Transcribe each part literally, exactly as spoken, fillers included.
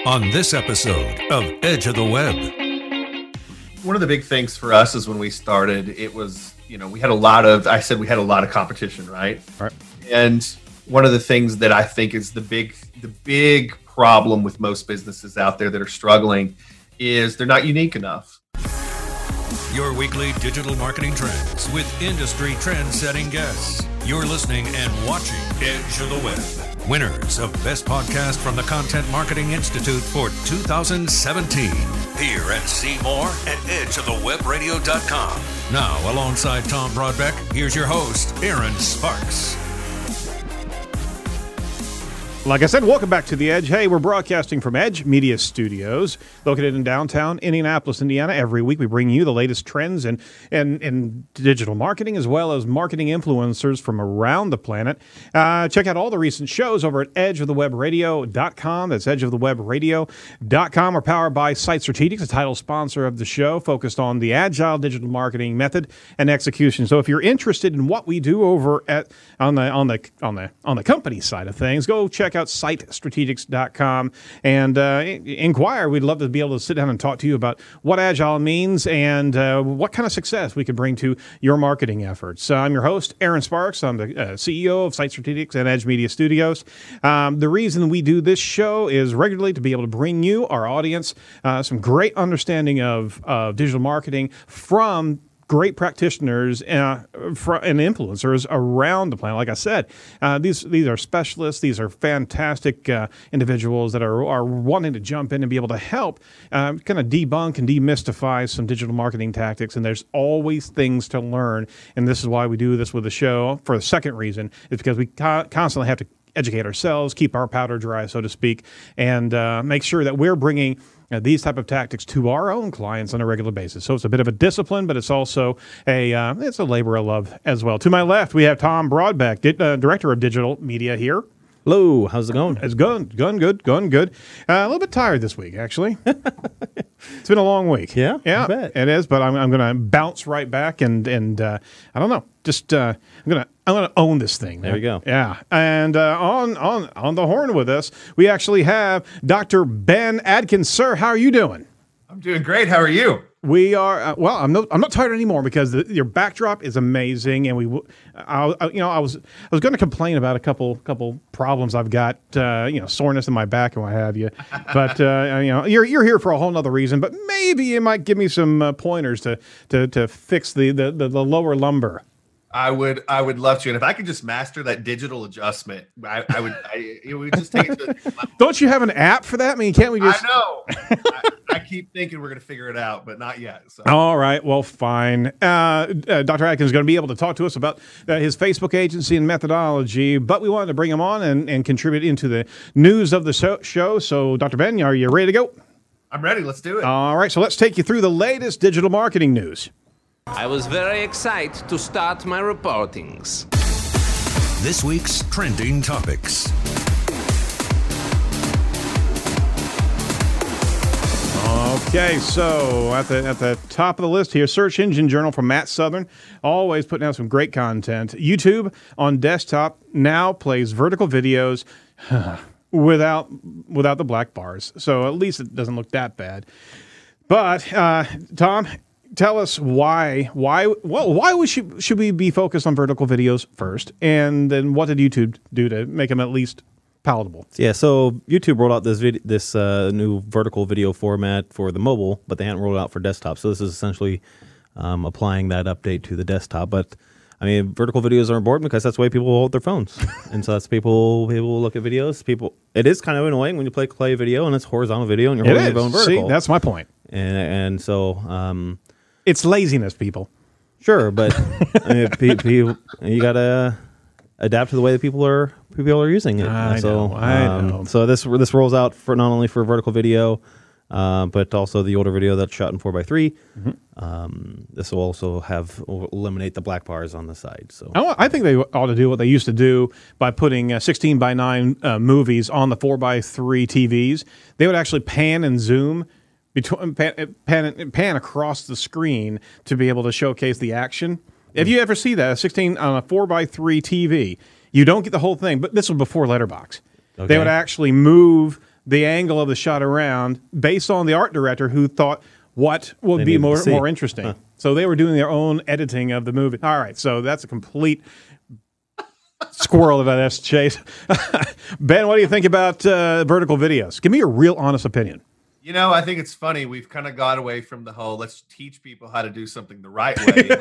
on this episode of Edge of the Web. One of the big things for us is when we started, it was, you know, we had a lot of, I said we had a lot of competition, right? Right. And one of the things that I think is the big, the big problem with most businesses out there that are struggling is they're not unique enough. Your weekly digital marketing trends with industry trend-setting guests. You're listening and watching Edge of the Web. Winners of Best Podcast from the Content Marketing Institute for two thousand seventeen. Hear and see more at edge of the web radio dot com. Now, alongside Tom Broadbeck, here's your host, Aaron Sparks. Like I said, welcome back to The Edge. Hey, we're broadcasting from Edge Media Studios, located in downtown Indianapolis, Indiana. Every week we bring you the latest trends in, in, in digital marketing, as well as marketing influencers from around the planet. Uh, check out all the recent shows over at edge of the web radio dot com. That's edge of the web radio dot com. We're powered by Site Strategics, the title sponsor of the show, focused on the agile digital marketing method and execution. So if you're interested in what we do over at on the on the on the on the company side of things, go check out site strategics dot com and uh, inquire. We'd love to be able to sit down and talk to you about what agile means and uh, what kind of success we could bring to your marketing efforts. Uh, I'm your host, Aaron Sparks. I'm the uh, C E O of Site Strategics and Edge Media Studios. Um, the reason we do this show is regularly to be able to bring you, our audience, uh, some great understanding of, of digital marketing from great practitioners uh, and influencers around the planet. Like I said, uh, these these are specialists. These are fantastic uh, individuals that are, are wanting to jump in and be able to help uh, kind of debunk and demystify some digital marketing tactics. And there's always things to learn. And this is why we do this with the show. For the second reason is because we co- constantly have to educate ourselves, keep our powder dry, so to speak, and uh, make sure that we're bringing uh, these type of tactics to our own clients on a regular basis. So it's a bit of a discipline, but it's also a uh, it's a labor of love as well. To my left, we have Tom Broadbeck, di- uh, Director of Digital Media here. Hello, how's it going? It's going, going good, going good. Uh, a little bit tired this week, actually. It's been a long week. Yeah, yeah, I bet. It is. But I'm, I'm going to bounce right back, and and uh, I don't know. Just uh, I'm gonna I'm gonna own this thing. There you go. Yeah, and uh, on on on the horn with us, we actually have Doctor Ben Adkins. Sir, how are you doing? I'm doing great. How are you? We are uh, well. I'm not. I'm not tired anymore because the, your backdrop is amazing, and we. w- I, I- you know, I was. I was going to complain about a couple couple problems I've got. Uh, you know, soreness in my back and what have you. But uh, you know, you're you're here for a whole other reason. But maybe you might give me some uh, pointers to to to fix the the, the, the lower lumbar. I would, I would love to. And if I could just master that digital adjustment, I, I would, I, it would just take it to a different level. Don't you have an app for that? I mean, can't we just? I know. I, I keep thinking we're going to figure it out, but not yet. So. All right, well, fine. Uh, uh, Doctor Atkins is going to be able to talk to us about uh, his Facebook agency and methodology, but we wanted to bring him on and, and contribute into the news of the show, show. So, Doctor Ben, are you ready to go? I'm ready. Let's do it. All right, so let's take you through the latest digital marketing news. I was very excited to start my reportings. This week's trending topics. Okay, so at the at the top of the list here, Search Engine Journal from Matt Southern, always putting out some great content. YouTube on desktop now plays vertical videos without without the black bars, so at least it doesn't look that bad. But uh, Tom, tell us why why well why we should should we be focused on vertical videos first, and then what did YouTube do to make them at least palatable? Yeah, so YouTube rolled out this vid- this uh, new vertical video format for the mobile, but they hadn't rolled it out for desktop. So this is essentially um, applying that update to the desktop. But I mean, vertical videos are important because that's the way people hold their phones, and so that's people people look at videos. People, it is kind of annoying when you play play a video and it's horizontal video and you're It holding is. your phone vertical. See, that's my point. and and so. Um, It's laziness, people. Sure, but I mean, pe- pe- you gotta adapt to the way that people are people are using it. I so, know, I um, know. So this this rolls out for not only for vertical video, uh, but also the older video that's shot in four by three. Mm-hmm. Um, this will also have will eliminate the black bars on the side. So I, wa- I think they ought to do what they used to do by putting uh, sixteen by nine uh, movies on the four by three T Vs. They would actually pan and zoom between pan, pan, pan across the screen to be able to showcase the action. If you ever see that, a sixteen on a four by three T V, you don't get the whole thing, but this was before Letterbox. Okay. They would actually move the angle of the shot around based on the art director who thought what would They be needed to more see. more interesting. Huh. So they were doing their own editing of the movie. All right, so that's a complete squirrel about S. Chase. Ben, what do you think about uh, vertical videos? Give me your real honest opinion. You know, I think it's funny. We've kind of got away from the whole let's teach people how to do something the right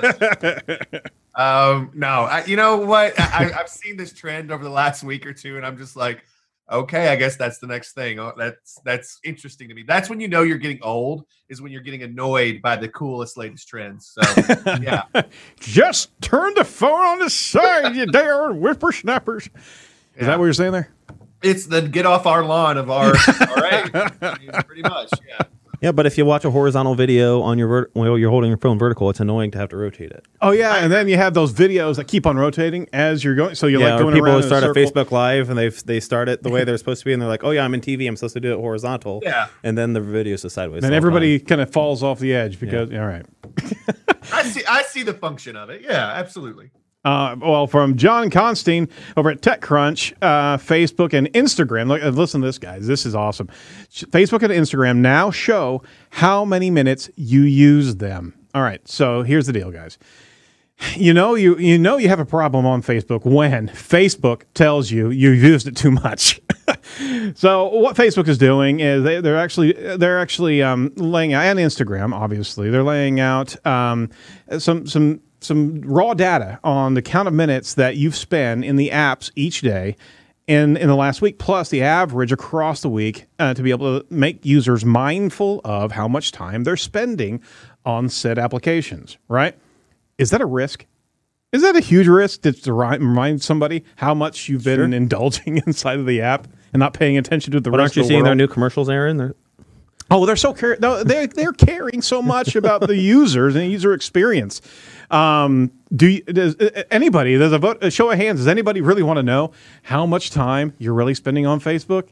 way. um, no, I, you know what? I, I've seen this trend over the last week or two, and I'm just like, okay, I guess that's the next thing. Oh, that's that's interesting to me. That's when you know you're getting old, is when you're getting annoyed by the coolest, latest trends. So, yeah. Just turn the phone on the side, you dare whippersnappers. Is Yeah. that what you're saying there? It's the get off our lawn of our, our age. I mean, pretty much, yeah. Yeah, but if you watch a horizontal video on your vert- while you're holding your phone vertical, it's annoying to have to rotate it. Oh yeah, and then you have those videos that keep on rotating as you're going. So you're yeah, like or going people around who in start a a circle. Facebook Live and they they start it the way they're supposed to be, and they're like, "Oh yeah, I'm in T V. I'm supposed to do it horizontal." Yeah. and then the video's the sideways. And the whole everybody time. kind of falls off the edge because all right. I see I see the function of it. Yeah, absolutely. Uh, well, from John Constine over at TechCrunch, uh, Facebook and Instagram. Look, listen to this, guys. This is awesome. Facebook and Instagram now show how many minutes you use them. All right, so here's the deal, guys. You know you you know you have a problem on Facebook when Facebook tells you you've used it too much. So what Facebook is doing is they, they're actually they're actually um, laying out, and Instagram obviously they're laying out um, some some. some raw data on the count of minutes that you've spent in the apps each day in, in the last week, plus the average across the week uh, to be able to make users mindful of how much time they're spending on said applications, right? Is that a risk? Is that a huge risk to, to ri- remind somebody how much you've been Sure. indulging inside of the app and not paying attention to the But rest aren't you of the seeing world? their new commercials, Aaron? They're, Oh, they're so care. No, they're they're caring so much about the users and user experience. Um, do you, does uh, anybody? There's a vote. A show of hands. Does anybody really want to know how much time you're really spending on Facebook?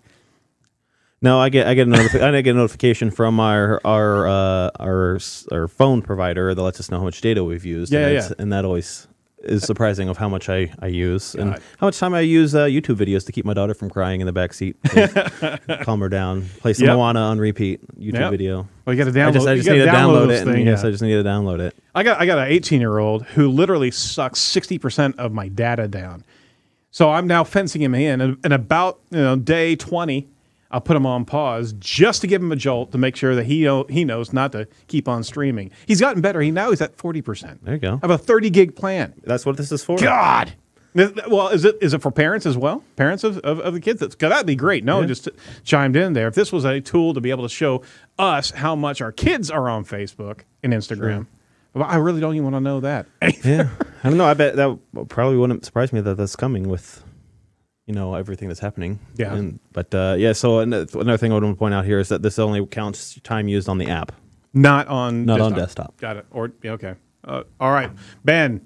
No, I get I get a notifi- I get a notification from our our uh, our s- our phone provider that lets us know how much data we've used. Yeah, and, yeah, it's- yeah. and that always is surprising of how much I, I use and God. how much time I use uh, YouTube videos to keep my daughter from crying in the back seat, calm her down, play some Yep. Moana on repeat YouTube Yep. video. Well, you got to download. I just I just you need to gotta download, those it. And things, yes, yeah. I just need to download it. I got I got an eighteen year old who literally sucks sixty percent of my data down. So I'm now fencing him in, and, and about you know day twenty, I'll put him on pause just to give him a jolt to make sure that he know, he knows not to keep on streaming. He's gotten better. He now he's at forty percent. There you go. I have a thirty gig plan. That's what this is for. God. Well, is it is it for parents as well? Parents of, of, of the kids? That's, that'd be great. No, Yeah. just chimed in there. If this was a tool to be able to show us how much our kids are on Facebook and Instagram, well, I really don't even want to know that. Yeah, I don't know. I bet that probably wouldn't surprise me that that's coming with, you know, everything that's happening. Yeah. And, but uh, yeah. So an- another thing I want to point out here is that this only counts time used on the app. Not on Not desktop. on desktop. Got it. Or yeah, okay. Uh, all right, Ben.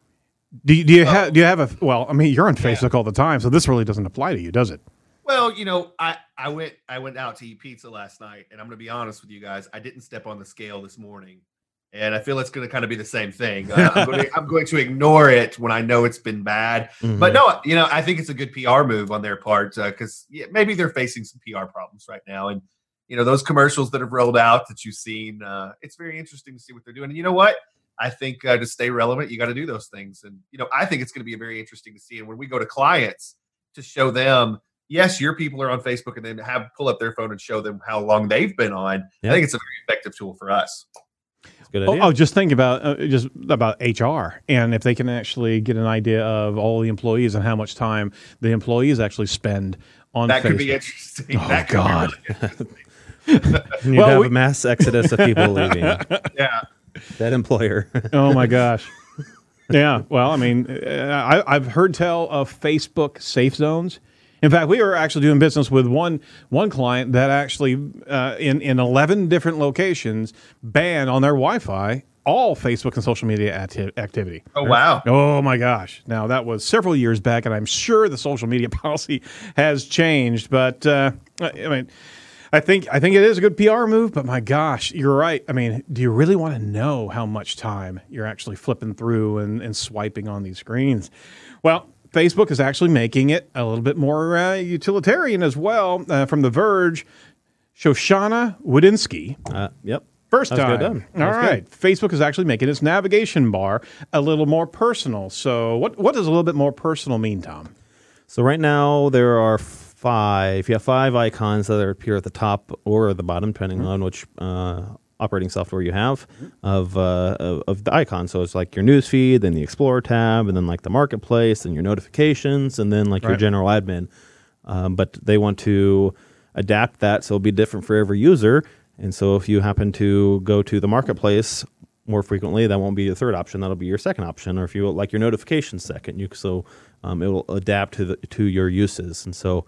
Do you, do you have do you have a well? I mean, you're on Facebook all the time, so this really doesn't apply to you, does it? Well, you know, I, I went I went out to eat pizza last night, and I'm going to be honest with you guys. I didn't step on the scale this morning, and I feel it's going to kind of be the same thing. Uh, I'm, going to, I'm going to ignore it when I know it's been bad. Mhm. But no, you know, I think it's a good P R move on their part because yeah, maybe they're facing some P R problems right now, and you know those commercials that have rolled out that you've seen. Uh, it's very interesting to see what they're doing, and you know what? I think uh, to stay relevant, you got to do those things. And, you know, I think it's going to be very interesting to see. And when we go to clients to show them, yes, your people are on Facebook, and then have pull up their phone and show them how long they've been on. Yeah. I think it's a very effective tool for us. It's a good Oh, idea. oh, just think about uh, just about H R and if they can actually get an idea of all the employees and how much time the employees actually spend on That Facebook. could be interesting. Oh, that could God. Be really interesting. You'd well, have we- a mass exodus of people leaving Yeah. that employer. Oh my gosh. Yeah. Well, I mean, uh, I, I've heard tell of Facebook safe zones. In fact, we were actually doing business with one one client that actually, uh, in in eleven different locations, banned on their Wi-Fi all Facebook and social media acti- activity. Oh, wow. Oh my gosh! Now that was several years back, and I'm sure the social media policy has changed. But uh, I mean, I think I think it is a good P R move. But my gosh, you're right. I mean, do you really want to know how much time you're actually flipping through and, and swiping on these screens? Well, Facebook is actually making it a little bit more uh, utilitarian as well. Uh, from The Verge, Shoshana Wodinsky. Uh, yep. First That was time. good done. That All was right. good. Facebook is actually making its navigation bar a little more personal. So what, what does a little bit more personal mean, Tom? So right now there are five. You have five icons that appear at the top or at the bottom, depending mm-hmm. on which uh, operating software you have mm-hmm. of, uh, of of the icon. So it's like your news feed, then the Explorer tab, and then like the marketplace, and your notifications, and then like right. your general admin. Um, but they want to adapt that so it'll be different for every user. And so if you happen to go to the marketplace more frequently, that won't be your third option. That'll be your second option. Or if you like your notifications second, you so um, it will adapt to the, to your uses. And so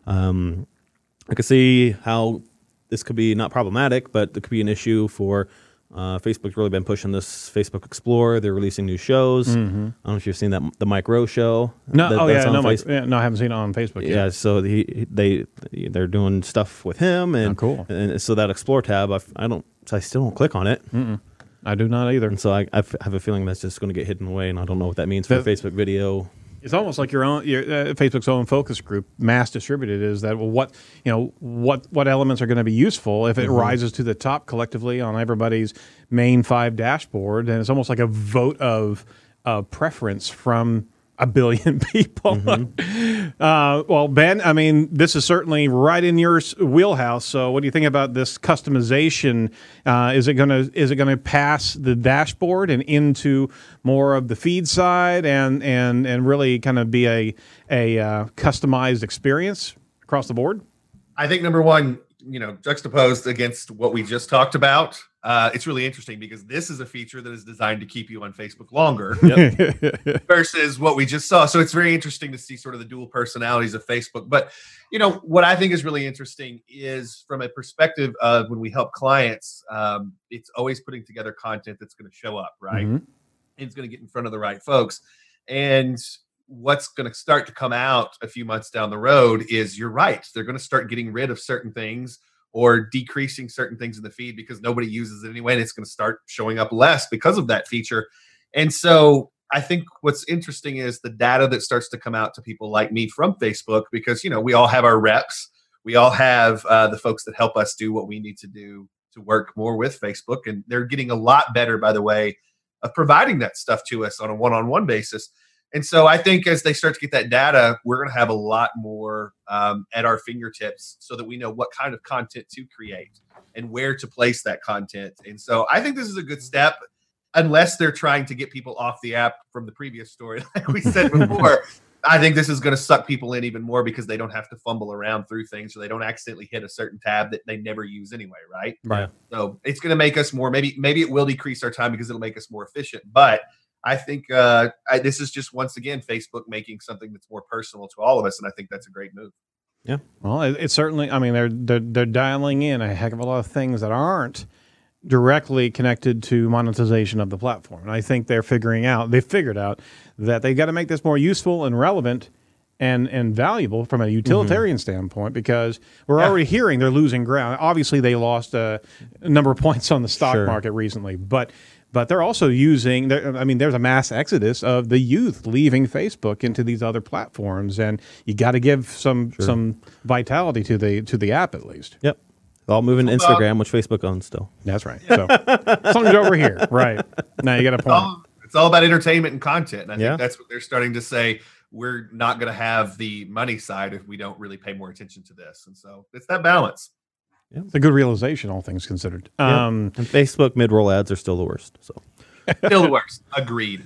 um, I can see how this could be not problematic, but it could be an issue for uh, Facebook's really been pushing this Facebook Explorer. They're releasing new shows. Mm-hmm. I don't know if you've seen that the Mike Rowe show. No, that, oh yeah, no, Face- Mike, yeah, no, I haven't seen it on Facebook yet. Yeah, so he they they're doing stuff with him, and oh, cool. And so that Explore tab, I, I don't, I still don't click on it. Mm-mm. I do not either. And so I, I f- have a feeling that's just going to get hidden away, and I don't know what that means for the, Facebook video. It's almost like your own, your, uh, Facebook's own focus group, mass distributed. Is that well, what you know? What what elements are going to be useful if it mm-hmm. rises to the top collectively on everybody's main five dashboard? And it's almost like a vote of uh, preference from a billion people. Mm-hmm. uh, well, Ben, I mean, this is certainly right in your wheelhouse. So, what do you think about this customization? Uh, is it going to is it going to pass the dashboard and into more of the feed side, and and and really kind of be a a uh, customized experience across the board? I think number one, you know, juxtaposed against what we just talked about, uh, it's really interesting because this is a feature that is designed to keep you on Facebook longer yep. versus what we just saw. So it's very interesting to see sort of the dual personalities of Facebook. But, you know, what I think is really interesting is from a perspective of when we help clients, um, it's always putting together content that's going to show up, right? Mm-hmm. And it's going to get in front of the right folks. And what's going to start to come out a few months down the road is you're right. They're going to start getting rid of certain things or decreasing certain things in the feed because nobody uses it anyway. And it's going to start showing up less because of that feature. And so I think what's interesting is the data that starts to come out to people like me from Facebook, because, you know, we all have our reps. We all have uh, the folks that help us do what we need to do to work more with Facebook. And they're getting a lot better, by the way, of providing that stuff to us on a one-on-one basis. And so I think as they start to get that data, we're going to have a lot more um, at our fingertips so that we know what kind of content to create and where to place that content. And so I think this is a good step, unless they're trying to get people off the app from the previous story, like we said before. I think this is going to suck people in even more because they don't have to fumble around through things, or they don't accidentally hit a certain tab that they never use anyway, right? Right. So it's going to make us more, maybe maybe it will decrease our time because it'll make us more efficient. But I think uh, I, this is just, once again, Facebook making something that's more personal to all of us, and I think that's a great move. Yeah. Well, it, it's certainly, I mean, they're, they're they're dialing in a heck of a lot of things that aren't directly connected to monetization of the platform. And I think they're figuring out, they figured out that they got to make this more useful and relevant and and valuable from a utilitarian mm-hmm. standpoint, because we're yeah. already hearing they're losing ground. Obviously, they lost a, a number of points on the stock sure. market recently, but but they're also using, I mean, there's a mass exodus of the youth leaving Facebook into these other platforms, and you got to give some sure. some vitality to the to the app at least. Yep. All moving to Instagram, which Facebook owns still. That's right. So something's over here. Right. Now you got a point. It's all, it's all about entertainment and content. And I yeah. think that's what they're starting to say. We're not going to have the money side if we don't really pay more attention to this. And so it's that balance. Yeah. It's a good realization, all things considered. Yeah. Um, and Facebook mid-roll ads are still the worst. So still the worst. Agreed.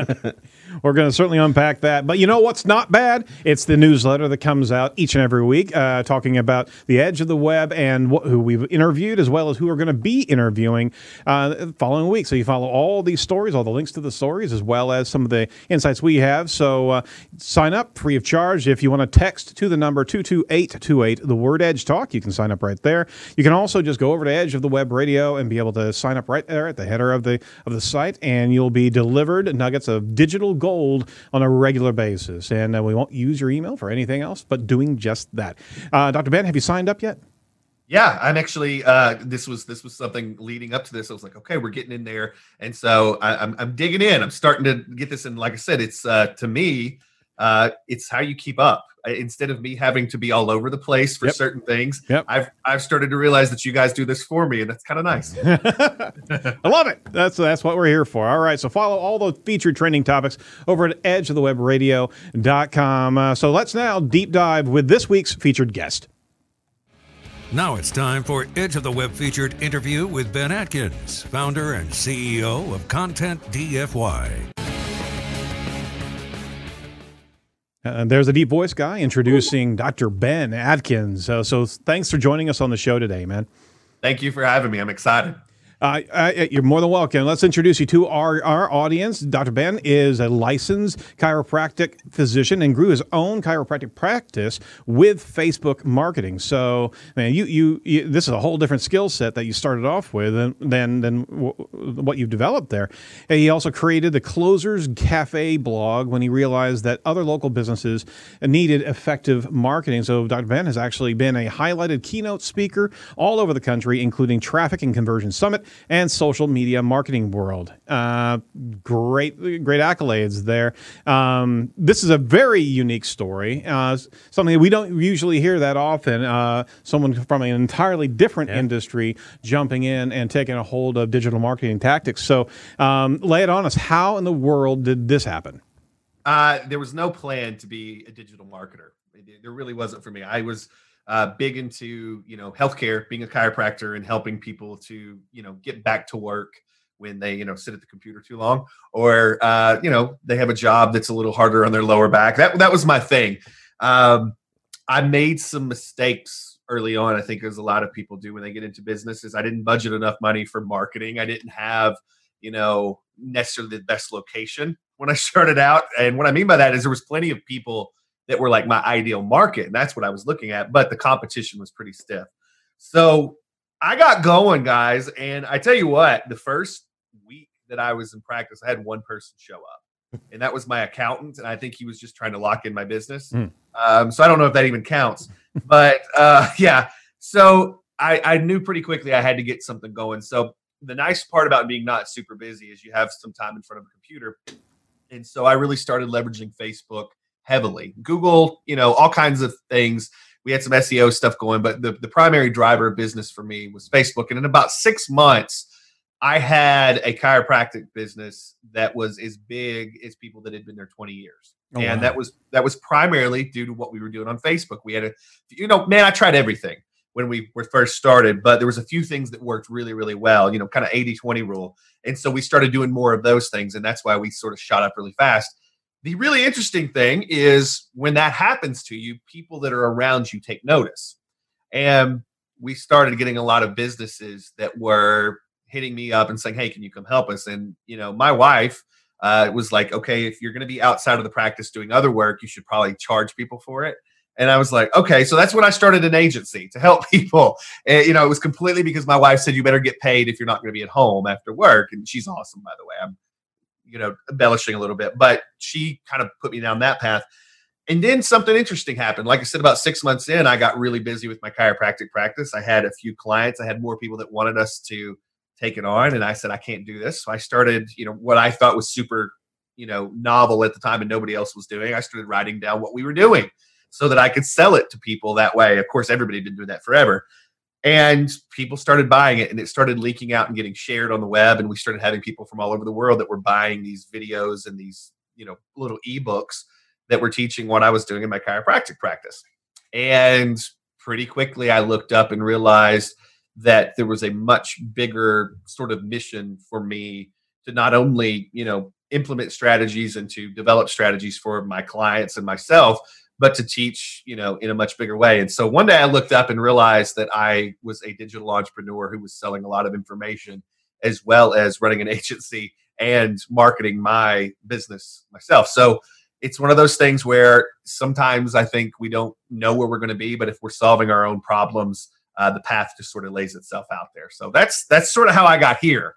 We're going to certainly unpack that. But you know what's not bad? It's the newsletter that comes out each and every week uh, talking about the edge of the web and wh- who we've interviewed, as well as who we're going to be interviewing uh, the following week. So you follow all these stories, all the links to the stories, as well as some of the insights we have. So uh, sign up free of charge. If you want to text to the number two two eight two eight, the word Edge Talk, you can sign up right there. You can also just go over to Edge of the Web Radio and be able to sign up right there at the header of the of the site, and you'll be delivered nuggets of digital gold on a regular basis. And uh, we won't use your email for anything else but doing just that. Uh, Doctor Ben, have you signed up yet? Yeah, I'm actually. Uh, this was this was something leading up to this. I was like, okay, we're getting in there, and so I, I'm I'm digging in. I'm starting to get this. And like I said, it's uh, to me, uh, it's how you keep up. I, instead of me having to be all over the place for Yep. certain things, Yep. I've I've started to realize that you guys do this for me, and that's kind of nice. I love it. That's that's what we're here for. All right. So follow all the featured trending topics over at edge of the web radio dot com. Uh, so let's now deep dive with this week's featured guest. Now it's time for Edge of the Web featured interview with Ben Atkins, founder and C E O of Content D F Y. Uh, there's a deep voice guy introducing Doctor Ben Atkins. Uh, so thanks for joining us on the show today, man. Thank you for having me. I'm excited. Uh, uh, you're more than welcome. Let's introduce you to our, our audience. Doctor Ben is a licensed chiropractic physician and grew his own chiropractic practice with Facebook marketing. So, man, you you, you this is a whole different skill set that you started off with than than, than w- what you've developed there. And he also created the Closers Cafe blog when he realized that other local businesses needed effective marketing. So, Doctor Ben has actually been a highlighted keynote speaker all over the country, including Traffic and Conversion Summit and Social Media Marketing World. Uh, great, great accolades there. Um, this is a very unique story, uh, something that we don't usually hear that often. Uh, someone from an entirely different yeah. industry jumping in and taking a hold of digital marketing tactics. So um, lay it on us. How in the world did this happen? Uh, there was no plan to be a digital marketer. There really wasn't for me. I was Uh, big into, you know, healthcare, being a chiropractor and helping people to, you know, get back to work when they, you know, sit at the computer too long, or, uh, you know, they have a job that's a little harder on their lower back. That, that was my thing. Um, I made some mistakes early on. I think as a lot of people do when they get into businesses. I didn't budget enough money for marketing. I didn't have, you know, necessarily the best location when I started out. And what I mean by that is there was plenty of people that were like my ideal market. And that's what I was looking at. But the competition was pretty stiff. So I got going, guys. And I tell you what, the first week that I was in practice, I had one person show up. And that was my accountant. And I think he was just trying to lock in my business. Mm. Um, so I don't know if that even counts. But uh, yeah. So I, I knew pretty quickly I had to get something going. So the nice part about being not super busy is you have some time in front of a computer. And so I really started leveraging Facebook heavily. Google, you know, all kinds of things. We had some S E O stuff going, but the, the primary driver of business for me was Facebook. And in about six months, I had a chiropractic business that was as big as people that had been there twenty years. Oh, and wow. that was that was primarily due to what we were doing on Facebook. We had a, you know, man, I tried everything when we were first started, but there was a few things that worked really, really well, you know, kind of eighty twenty rule. And so we started doing more of those things. And that's why we sort of shot up really fast. The really interesting thing is when that happens to you, people that are around you take notice. And we started getting a lot of businesses that were hitting me up and saying, hey, can you come help us? And, you know, my wife uh, was like, okay, if you're going to be outside of the practice doing other work, you should probably charge people for it. And I was like, okay, so that's when I started an agency to help people. And, you know, it was completely because my wife said, you better get paid if you're not going to be at home after work. And she's awesome, by the way. I'm, you know, embellishing a little bit, but she kind of put me down that path. And then something interesting happened. Like I said, about six months in, I got really busy with my chiropractic practice. I had a few clients. I had more people that wanted us to take it on. And I said, I can't do this. So I started, you know, what I thought was super, you know, novel at the time and nobody else was doing. I started writing down what we were doing so that I could sell it to people that way. Of course, everybody had been doing that forever. And people started buying it and it started leaking out and getting shared on the web. And we started having people from all over the world that were buying these videos and these, you know, little ebooks that were teaching what I was doing in my chiropractic practice. And pretty quickly I looked up and realized that there was a much bigger sort of mission for me to not only, you know, implement strategies and to develop strategies for my clients and myself, but to teach, you know, in a much bigger way. And so one day I looked up and realized that I was a digital entrepreneur who was selling a lot of information as well as running an agency and marketing my business myself. So it's one of those things where sometimes I think we don't know where we're going to be, but if we're solving our own problems, uh, the path just sort of lays itself out there. So that's, that's sort of how I got here.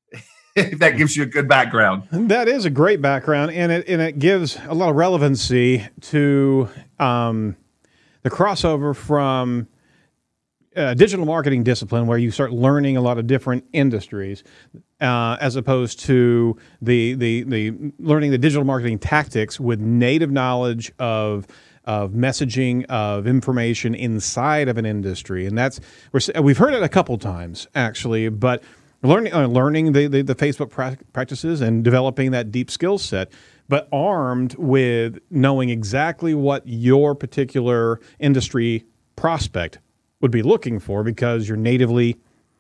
If that gives you a good background. That is a great background, and it and it gives a lot of relevancy to um, the crossover from uh, digital marketing discipline where you start learning a lot of different industries, uh, as opposed to the, the the learning the digital marketing tactics with native knowledge of of messaging, of information inside of an industry. And that's, we're, we've heard it a couple times actually, but learning uh, learning the, the, the Facebook pra- practices and developing that deep skill set, but armed with knowing exactly what your particular industry prospect would be looking for because you're natively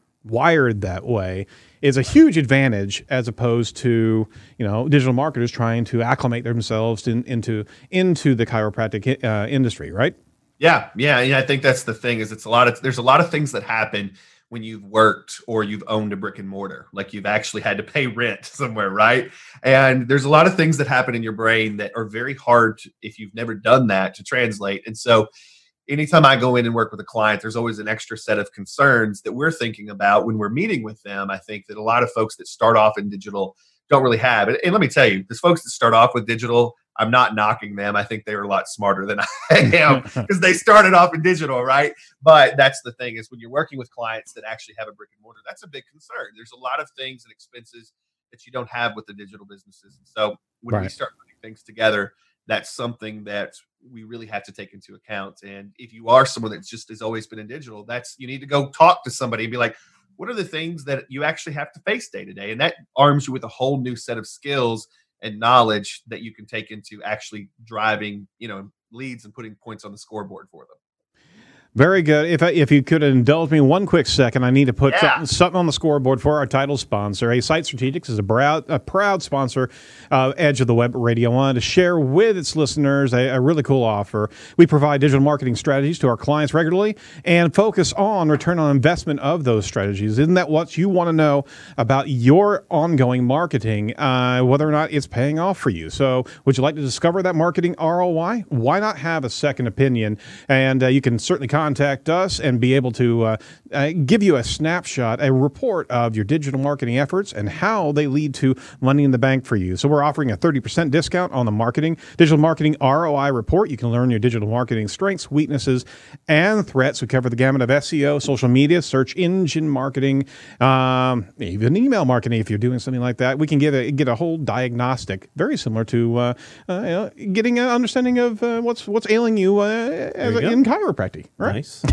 wired that way, is a huge advantage as opposed to, you know, digital marketers trying to acclimate themselves in, into into the chiropractic uh, industry, right? Yeah, yeah, yeah. I think that's the thing. Is it's a lot of there's a lot of things that happen when you've worked or you've owned a brick and mortar, like you've actually had to pay rent somewhere, right? And there's a lot of things that happen in your brain that are very hard to, if you've never done that, to translate. And so anytime I go in and work with a client, there's always an extra set of concerns that we're thinking about when we're meeting with them. I think that a lot of folks that start off in digital don't really have it. And let me tell you, there's folks that start off with digital, I'm not knocking them. I think they were a lot smarter than I am because they started off in digital, right? But that's the thing, is when you're working with clients that actually have a brick and mortar, that's a big concern. There's a lot of things and expenses that you don't have with the digital businesses. And so when Right. we start putting things together, that's something that we really have to take into account. And if you are someone that just has always been in digital, that's, you need to go talk to somebody and be like, what are the things that you actually have to face day to day? And that arms you with a whole new set of skills and knowledge that you can take into actually driving, you know, leads and putting points on the scoreboard for them. Very good. If I, if you could indulge me one quick second, I need to put Yeah. something, something on the scoreboard for our title sponsor. A Site Strategics is a proud, a proud sponsor of Edge of the Web Radio. I wanted to share with its listeners a, a really cool offer. We provide digital marketing strategies to our clients regularly and focus on return on investment of those strategies. Isn't that what you want to know about your ongoing marketing, uh, whether or not it's paying off for you? So would you like to discover that marketing R O I? Why not have a second opinion? And uh, you can certainly contact us and be able to uh, uh, give you a snapshot, a report of your digital marketing efforts and how they lead to money in the bank for you. So we're offering a thirty percent discount on the marketing digital marketing R O I report. You can learn your digital marketing strengths, weaknesses, and threats. We cover the gamut of S E O, social media, search engine marketing, um, even email marketing. If you're doing something like that, we can get a get a whole diagnostic, very similar to uh, uh, you know, getting an understanding of uh, what's what's ailing you, uh, as you a, go. in chiropractic. Right? Nice.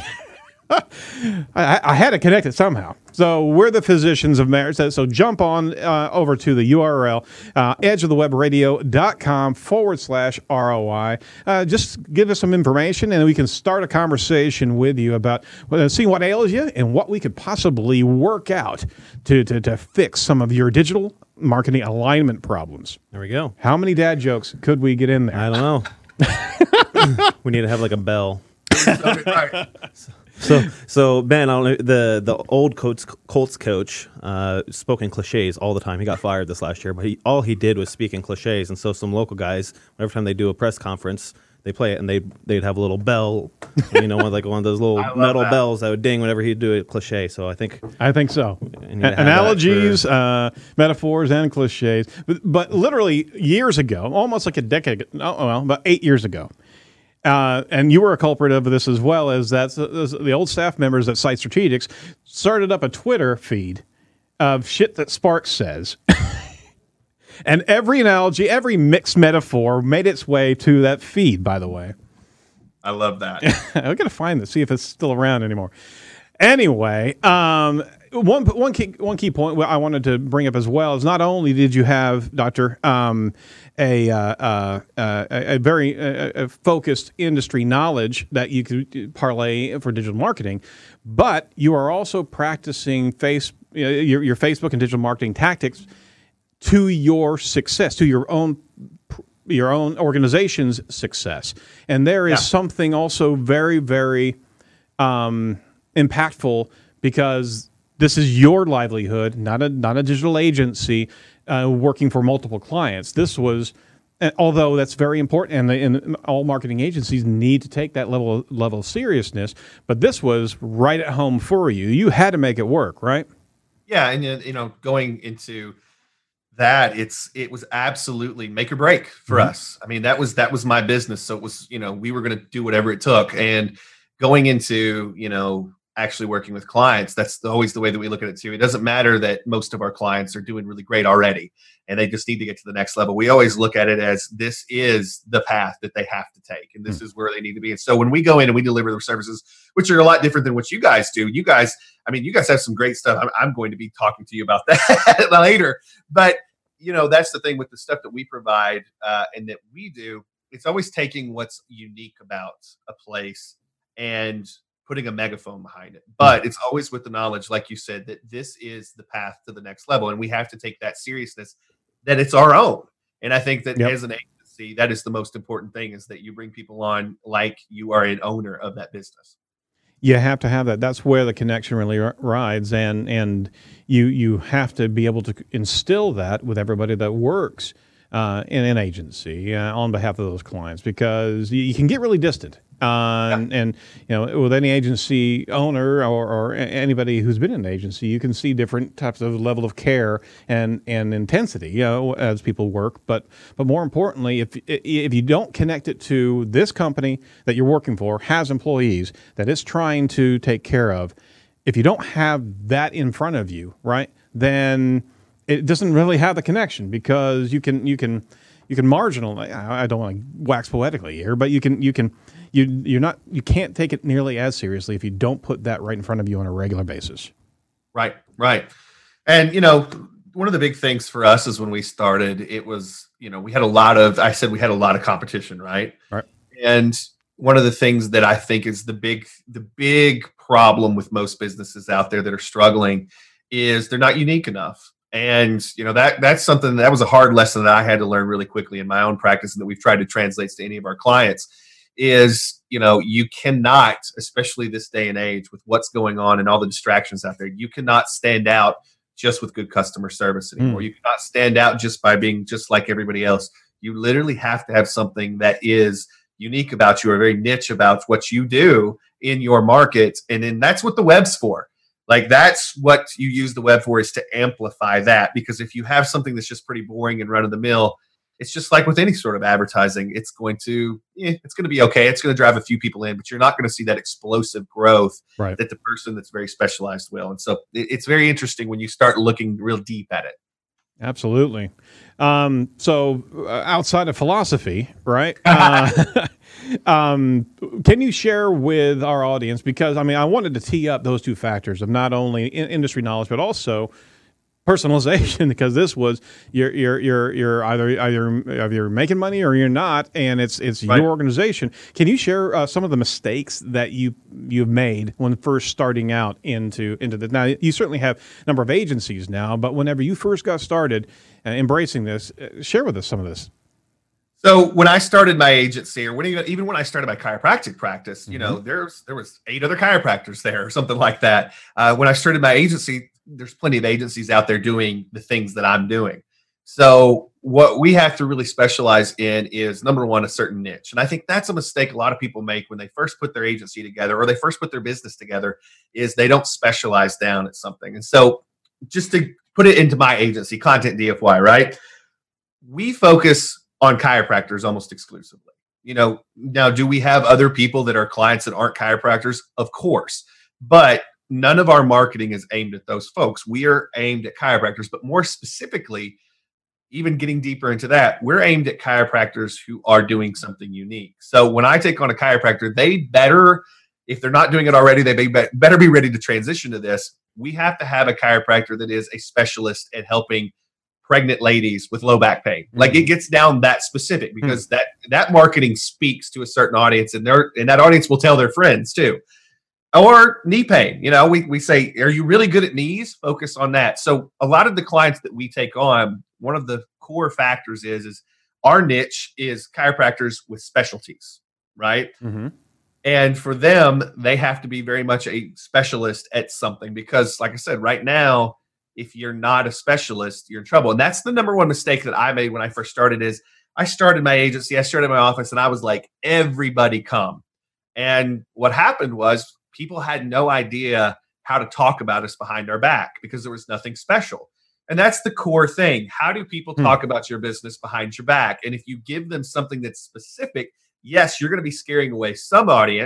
I, I had to connect it somehow. So we're the physicians of marriage. So, so jump on uh, over to the U R L, uh, edgeofthewebradio.com forward slash R O I. Uh, just give us some information and we can start a conversation with you about uh, seeing what ails you and what we could possibly work out to, to, to fix some of your digital marketing alignment problems. There we go. How many dad jokes could we get in there? I don't know. We need to have like a bell. Right. So, so Ben, I don't know, the the old Colts, Colts coach uh, spoke in cliches all the time. He got fired this last year, but he, all he did was speak in cliches. And so some local guys, every time they do a press conference, they play it, and they they'd have a little bell, you know, like one of those little metal that. bells that would ding whenever he'd do a cliche. So I think I think so. need to have Analogies, that uh, metaphors, and cliches. But, but literally years ago, almost like a decade, oh, well, about eight years ago, Uh, and you were a culprit of this as well, as that's uh, the old staff members at Site Strategics started up a Twitter feed of shit that Sparks says. And every analogy, every mixed metaphor made its way to that feed, by the way. I love that. I got to find this, see if it's still around anymore. Anyway, um, one one key one key point I wanted to bring up as well is not only did you have, Doctor, um, a, uh, uh, uh, a very uh, focused industry knowledge that you could parlay for digital marketing, but you are also practicing face uh, your, your Facebook and digital marketing tactics to your success, to your own your own organization's success. And there is Yeah. something also very, very um, impactful, because this is your livelihood, not a not a digital agency uh, working for multiple clients. This was, and although that's very important, and, and all marketing agencies need to take that level level of seriousness, but this was right at home for you. You had to make it work, right? Yeah, and you know, going into that, it's it was absolutely make or break for Mm-hmm. us. I mean, that was that was my business, so it was, you know, we were going to do whatever it took. And going into, you know, actually working with clients, that's always the way that we look at it too. It doesn't matter that most of our clients are doing really great already and they just need to get to the next level. We always look at it as this is the path that they have to take and this mm-hmm. is where they need to be. And so when we go in and we deliver the services, which are a lot different than what you guys do, you guys, I mean, you guys have some great stuff. I'm, I'm going to be talking to you about that later. But, you know, that's the thing with the stuff that we provide uh, and that we do. It's always taking what's unique about a place and putting a megaphone behind it. But it's always with the knowledge, like you said, that this is the path to the next level. And we have to take that seriousness, that it's our own. And I think that yep. as an agency, that is the most important thing, is that you bring people on like you are an owner of that business. You have to have that. That's where the connection really r- rides. And, and you, you have to be able to instill that with everybody that works uh, in an agency uh, on behalf of those clients, because you, you can get really distant. Uh, and, and, you know, with any agency owner or, or anybody who's been in an agency, you can see different types of level of care and, and intensity, you know, as people work. But, but more importantly, if, if you don't connect it to this company that you're working for has employees that it's trying to take care of, if you don't have that in front of you, right, then it doesn't really have the connection, because you can, you can, you can marginal, I don't want to wax poetically here, but you can, you can, You you're not you can't take it nearly as seriously if you don't put that right in front of you on a regular basis. Right, right. And you know, one of the big things for us is when we started, it was, you know, we had a lot of I said we had a lot of competition, right? Right. And one of the things that I think is the big the big problem with most businesses out there that are struggling is they're not unique enough. And you know, that that's something that was a hard lesson that I had to learn really quickly in my own practice, and that we've tried to translate to any of our clients. Is, you know, you cannot, especially this day and age with what's going on and all the distractions out there, you cannot stand out just with good customer service anymore. Mm. You cannot stand out just by being just like everybody else. You literally have to have something that is unique about you, or very niche about what you do in your market. And then that's what the web's for. Like, that's what you use the web for, is to amplify that. Because if you have something that's just pretty boring and run of the mill, it's just like with any sort of advertising. It's going to, eh, it's going to be okay. It's going to drive a few people in, but you're not going to see that explosive growth right. that the person that's very specialized will. And so it, it's very interesting when you start looking real deep at it. Absolutely. Um, so uh, outside of philosophy, right? Uh, um, can you share with our audience, because I mean, I wanted to tee up those two factors of not only in- industry knowledge, but also personalization, because this was you're you're you're you're either either either you're making money or you're not, and it's it's right. your organization. Can you share uh, some of the mistakes that you you've made when first starting out into into the? Now you certainly have a number of agencies now, but whenever you first got started uh, embracing this, uh, share with us some of this. So when I started my agency, or when even, even when I started my chiropractic practice, you mm-hmm. know, there's there was eight other chiropractors there or something like that. Uh, when I started my agency, there's plenty of agencies out there doing the things that I'm doing. So what we have to really specialize in is, number one, a certain niche. And I think that's a mistake a lot of people make when they first put their agency together, or they first put their business together, is they don't specialize down at something. And so just to put it into my agency, Content D F Y, right? We focus on chiropractors almost exclusively. You know, now, do we have other people that are clients that aren't chiropractors? Of course. But none of our marketing is aimed at those folks. We are aimed at chiropractors, but more specifically, even getting deeper into that, we're aimed at chiropractors who are doing something unique. So when I take on a chiropractor, they better, if they're not doing it already, they better be ready to transition to this. We have to have a chiropractor that is a specialist at helping pregnant ladies with low back pain. Like, it gets down that specific, because mm-hmm. that that marketing speaks to a certain audience, and their and that audience will tell their friends too. Or knee pain. You know, we we say, are you really good at knees? Focus on that. So a lot of the clients that we take on, one of the core factors is is our niche is chiropractors with specialties, right? Mm-hmm. And for them, they have to be very much a specialist at something, because, like I said, right now, if you're not a specialist, you're in trouble. And that's the number one mistake that I made when I first started. Is I started my agency, I started my office, and I was like, everybody come. And what happened was, people had no idea how to talk about us behind our back, because there was nothing special. And that's the core thing. How do people hmm. talk about your business behind your back? And if you give them something that's specific, yes, you're going to be scaring away some audience,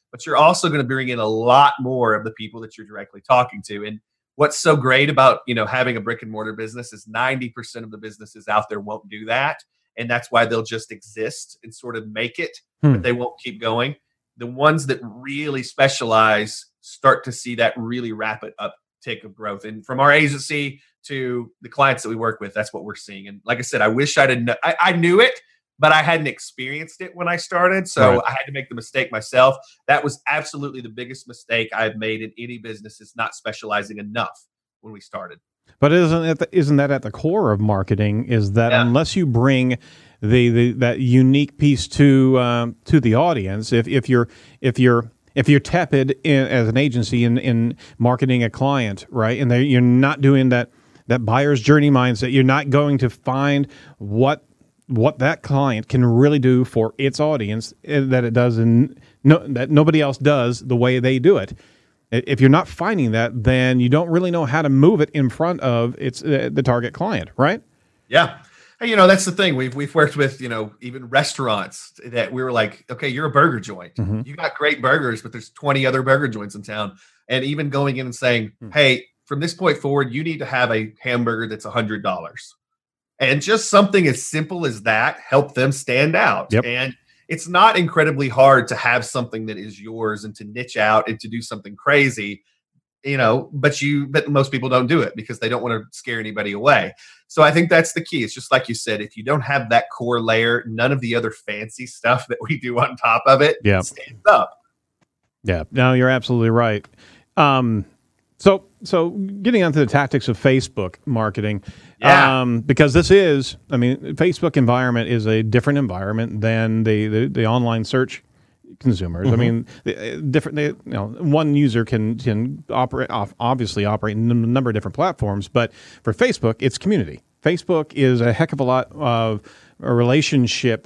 but you're also going to bring in a lot more of the people that you're directly talking to. And what's so great about, you know, having a brick and mortar business is ninety percent of the businesses out there won't do that. And that's why they'll just exist and sort of make it, hmm. but they won't keep going. The ones that really specialize start to see that really rapid uptick of growth. And from our agency to the clients that we work with, that's what we're seeing. And like I said, I wish I'd kn- I, I knew it, but I hadn't experienced it when I started. So right. I had to make the mistake myself. That was absolutely the biggest mistake I've made in any business, is not specializing enough when we started. But isn't it the, isn't that at the core of marketing, is that yeah. unless you bring the, the that unique piece to um, to the audience, if if you're if you're if you're tepid in, as an agency in, in marketing a client, right, and you're not doing that that buyer's journey mindset, you're not going to find what what that client can really do for its audience that it does in no, that nobody else does the way they do it. If you're not finding that, then you don't really know how to move it in front of its uh, the target client, right? Yeah. And, you know, that's the thing. We've we've worked with, you know, even restaurants that we were like, okay, you're a burger joint. Mm-hmm. You got great burgers, but there's twenty other burger joints in town. And even going in and saying, mm-hmm. hey, from this point forward, you need to have a hamburger that's one hundred dollars. And just something as simple as that helped them stand out. Yep. And it's not incredibly hard to have something that is yours and to niche out and to do something crazy, you know, but you, but most people don't do it because they don't want to scare anybody away. So I think that's the key. It's just like you said, if you don't have that core layer, none of the other fancy stuff that we do on top of it yeah. stands up. Yeah, no, you're absolutely right. Um, So, so getting onto the tactics of Facebook marketing, yeah. um, because this is, I mean, Facebook environment is a different environment than the the, the online search consumers. Mm-hmm. I mean, the, different. They, you know, one user can can operate off, obviously operate in a number of different platforms, but for Facebook, it's community. Facebook is a heck of a lot of a relationship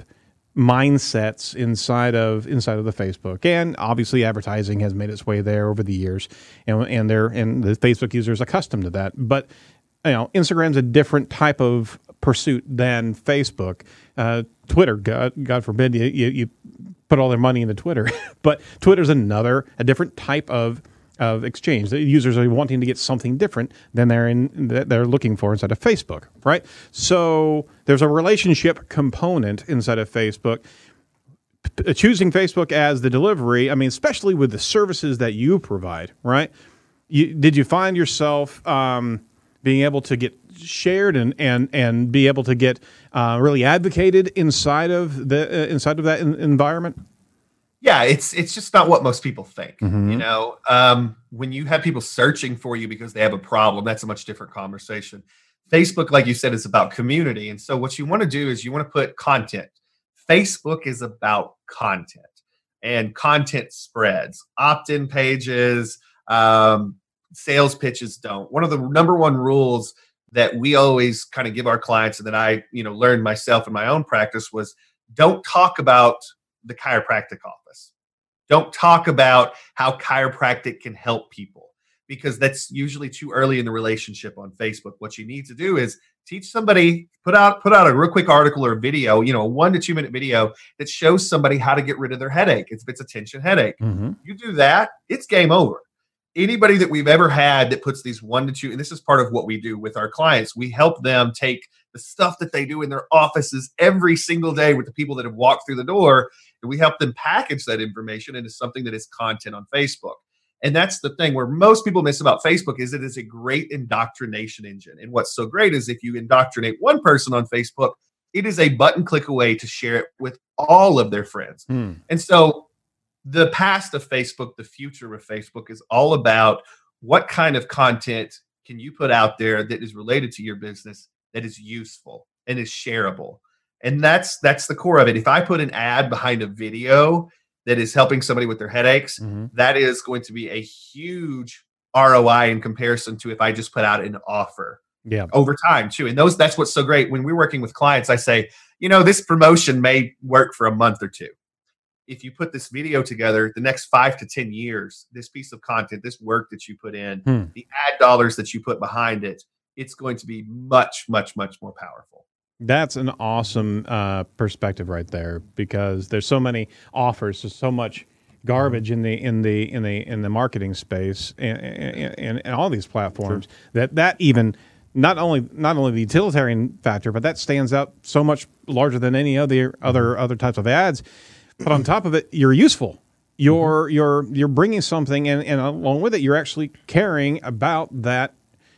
mindsets inside of inside of the Facebook, and obviously advertising has made its way there over the years, and and they're and the Facebook user is accustomed to that. But you know, Instagram's a different type of pursuit than Facebook. Uh, Twitter, God, God forbid you, you you put all their money into Twitter, but Twitter's another a different type of of exchange. The users are wanting to get something different than they're in that they're looking for inside of Facebook, right? So there's a relationship component inside of Facebook. P- choosing Facebook as the delivery, I mean, especially with the services that you provide, right? You, did you find yourself um, being able to get shared and and and be able to get uh, really advocated inside of the uh, inside of that in, environment? Yeah, it's it's just not what most people think. Mm-hmm. You know, um, when you have people searching for you because they have a problem, that's a much different conversation. Facebook, like you said, is about community. And so what you want to do is you want to put content. Facebook is about content, and content spreads. Opt-in pages, um, sales pitches don't. One of the number one rules that we always kind of give our clients, and that I, you know, learned myself in my own practice, was don't talk about the chiropractic office. Don't talk about how chiropractic can help people, because that's usually too early in the relationship on Facebook. What you need to do is teach somebody, put out put out a real quick article or a video, you know, a one to two minute video that shows somebody how to get rid of their headache if it's a tension headache. Mm-hmm. You do that, it's game over. Anybody that we've ever had that puts these one to two, and this is part of what we do with our clients, we help them take the stuff that they do in their offices every single day with the people that have walked through the door, and we help them package that information into something that is content on Facebook. And that's the thing where most people miss about Facebook, is it is a great indoctrination engine. And what's so great is if you indoctrinate one person on Facebook, it is a button click away to share it with all of their friends. Mm. And so the past of Facebook, the future of Facebook, is all about what kind of content can you put out there that is related to your business, that is useful and is shareable. And that's that's the core of it. If I put an ad behind a video that is helping somebody with their headaches, mm-hmm. that is going to be a huge R O I in comparison to if I just put out an offer. Yeah. Over time too. And those that's what's so great. When we're working with clients, I say, you know, this promotion may work for a month or two. If you put this video together, the next five to ten years, this piece of content, this work that you put in, hmm. the ad dollars that you put behind it, it's going to be much, much, much more powerful. That's an awesome uh, perspective right there, because there's so many offers, there's so much garbage in the in the in the in the marketing space and and, and, and all these platforms sure. that that even not only not only the utilitarian factor, but that stands out so much larger than any other other other types of ads. But on top of it, you're useful. You're mm-hmm. you're you're bringing something, and, and along with it, you're actually caring about that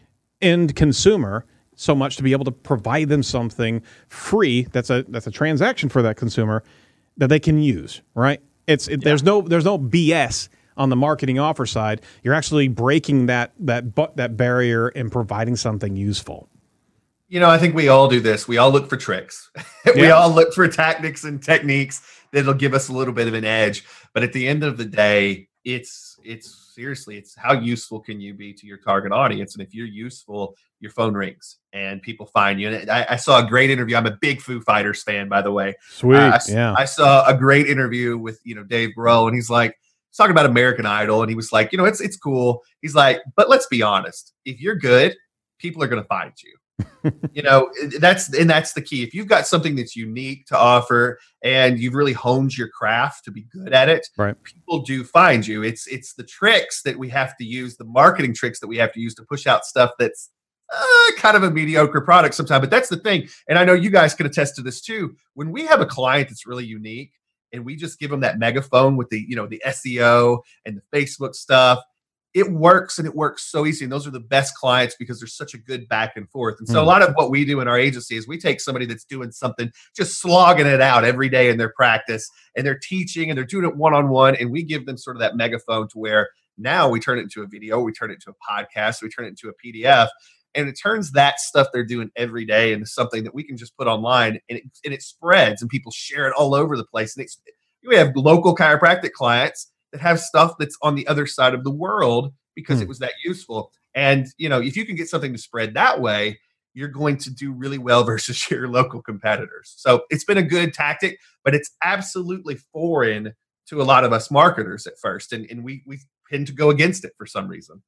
end consumer so much to be able to provide them something free. That's a that's a transaction for that consumer that they can use. Right? It's it, yeah. there's no there's no B S on the marketing offer side. You're actually breaking that that that barrier and providing something useful. You know, I think we all do this. We all look for tricks. we yeah. all look for tactics and techniques that'll give us a little bit of an edge. But at the end of the day, it's it's seriously, it's how useful can you be to your target audience? And if you're useful, your phone rings and people find you. And I, I saw a great interview. I'm a big Foo Fighters fan, by the way. Sweet. Uh, I, yeah. I saw a great interview with, you know, Dave Grohl, and he's like, he's talking about American Idol. And he was like, you know, it's, it's cool. He's like, but let's be honest. If you're good, people are going to find you. you know, that's and that's the key. If you've got something that's unique to offer and you've really honed your craft to be good at it, right. people do find you. It's it's the tricks that we have to use, the marketing tricks that we have to use to push out stuff that's uh, kind of a mediocre product sometimes. But that's the thing. And I know you guys can attest to this too. When we have a client that's really unique and we just give them that megaphone with the, you know, the S E O and the Facebook stuff, it works, and it works so easy. And those are the best clients because there's such a good back and forth. And so mm. a lot of what we do in our agency is we take somebody that's doing something, just slogging it out every day in their practice, and they're teaching and they're doing it one-on-one. And we give them sort of that megaphone to where now we turn it into a video, we turn it into a podcast, we turn it into a P D F. And it turns that stuff they're doing every day into something that we can just put online, and it, and it spreads and people share it all over the place. And it's, we have local chiropractic clients that have stuff that's on the other side of the world because mm. it was that useful. And, you know, if you can get something to spread that way, you're going to do really well versus your local competitors. So it's been a good tactic, but it's absolutely foreign to a lot of us marketers at first. And, and we, we tend to go against it for some reason.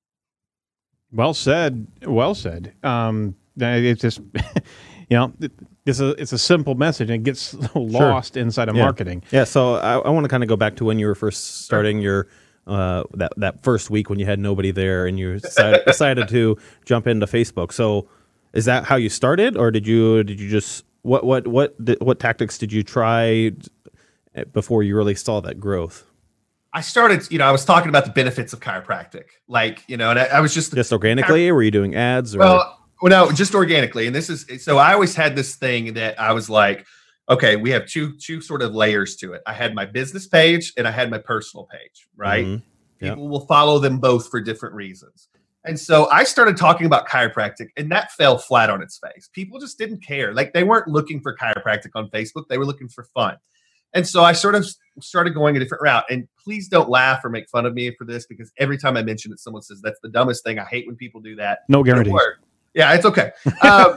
Well said. Well said. Um, it's just, you know, it's a it's a simple message, and it gets lost sure. inside of yeah. marketing. Yeah. So I, I want to kind of go back to when you were first starting sure. your uh, that that first week when you had nobody there, and you decided, decided to jump into Facebook. So is that how you started, or did you did you just what what what what tactics did you try before you really saw that growth? I started, you know, I was talking about the benefits of chiropractic, like, you know, and I, I was just just organically. Or were you doing ads? Or? Well. Well, no, just organically. And this is, so I always had this thing that I was like, okay, we have two, two sort of layers to it. I had my business page and I had my personal page, right? Mm-hmm. People yep. will follow them both for different reasons. And so I started talking about chiropractic, and that fell flat on its face. People just didn't care. Like, they weren't looking for chiropractic on Facebook. They were looking for fun. And so I sort of started going a different route. And please don't laugh or make fun of me for this, because every time I mention it, someone says, that's the dumbest thing. I hate when people do that. No guarantee. Yeah, it's okay. Um,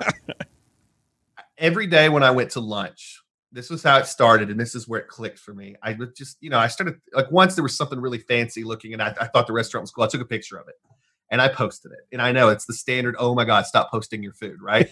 every day when I went to lunch, this was how it started, and this is where it clicked for me. I would just, you know, I started, like, once there was something really fancy looking, and I, I thought the restaurant was cool. I took a picture of it, and I posted it. And I know it's the standard, oh my God, stop posting your food, right?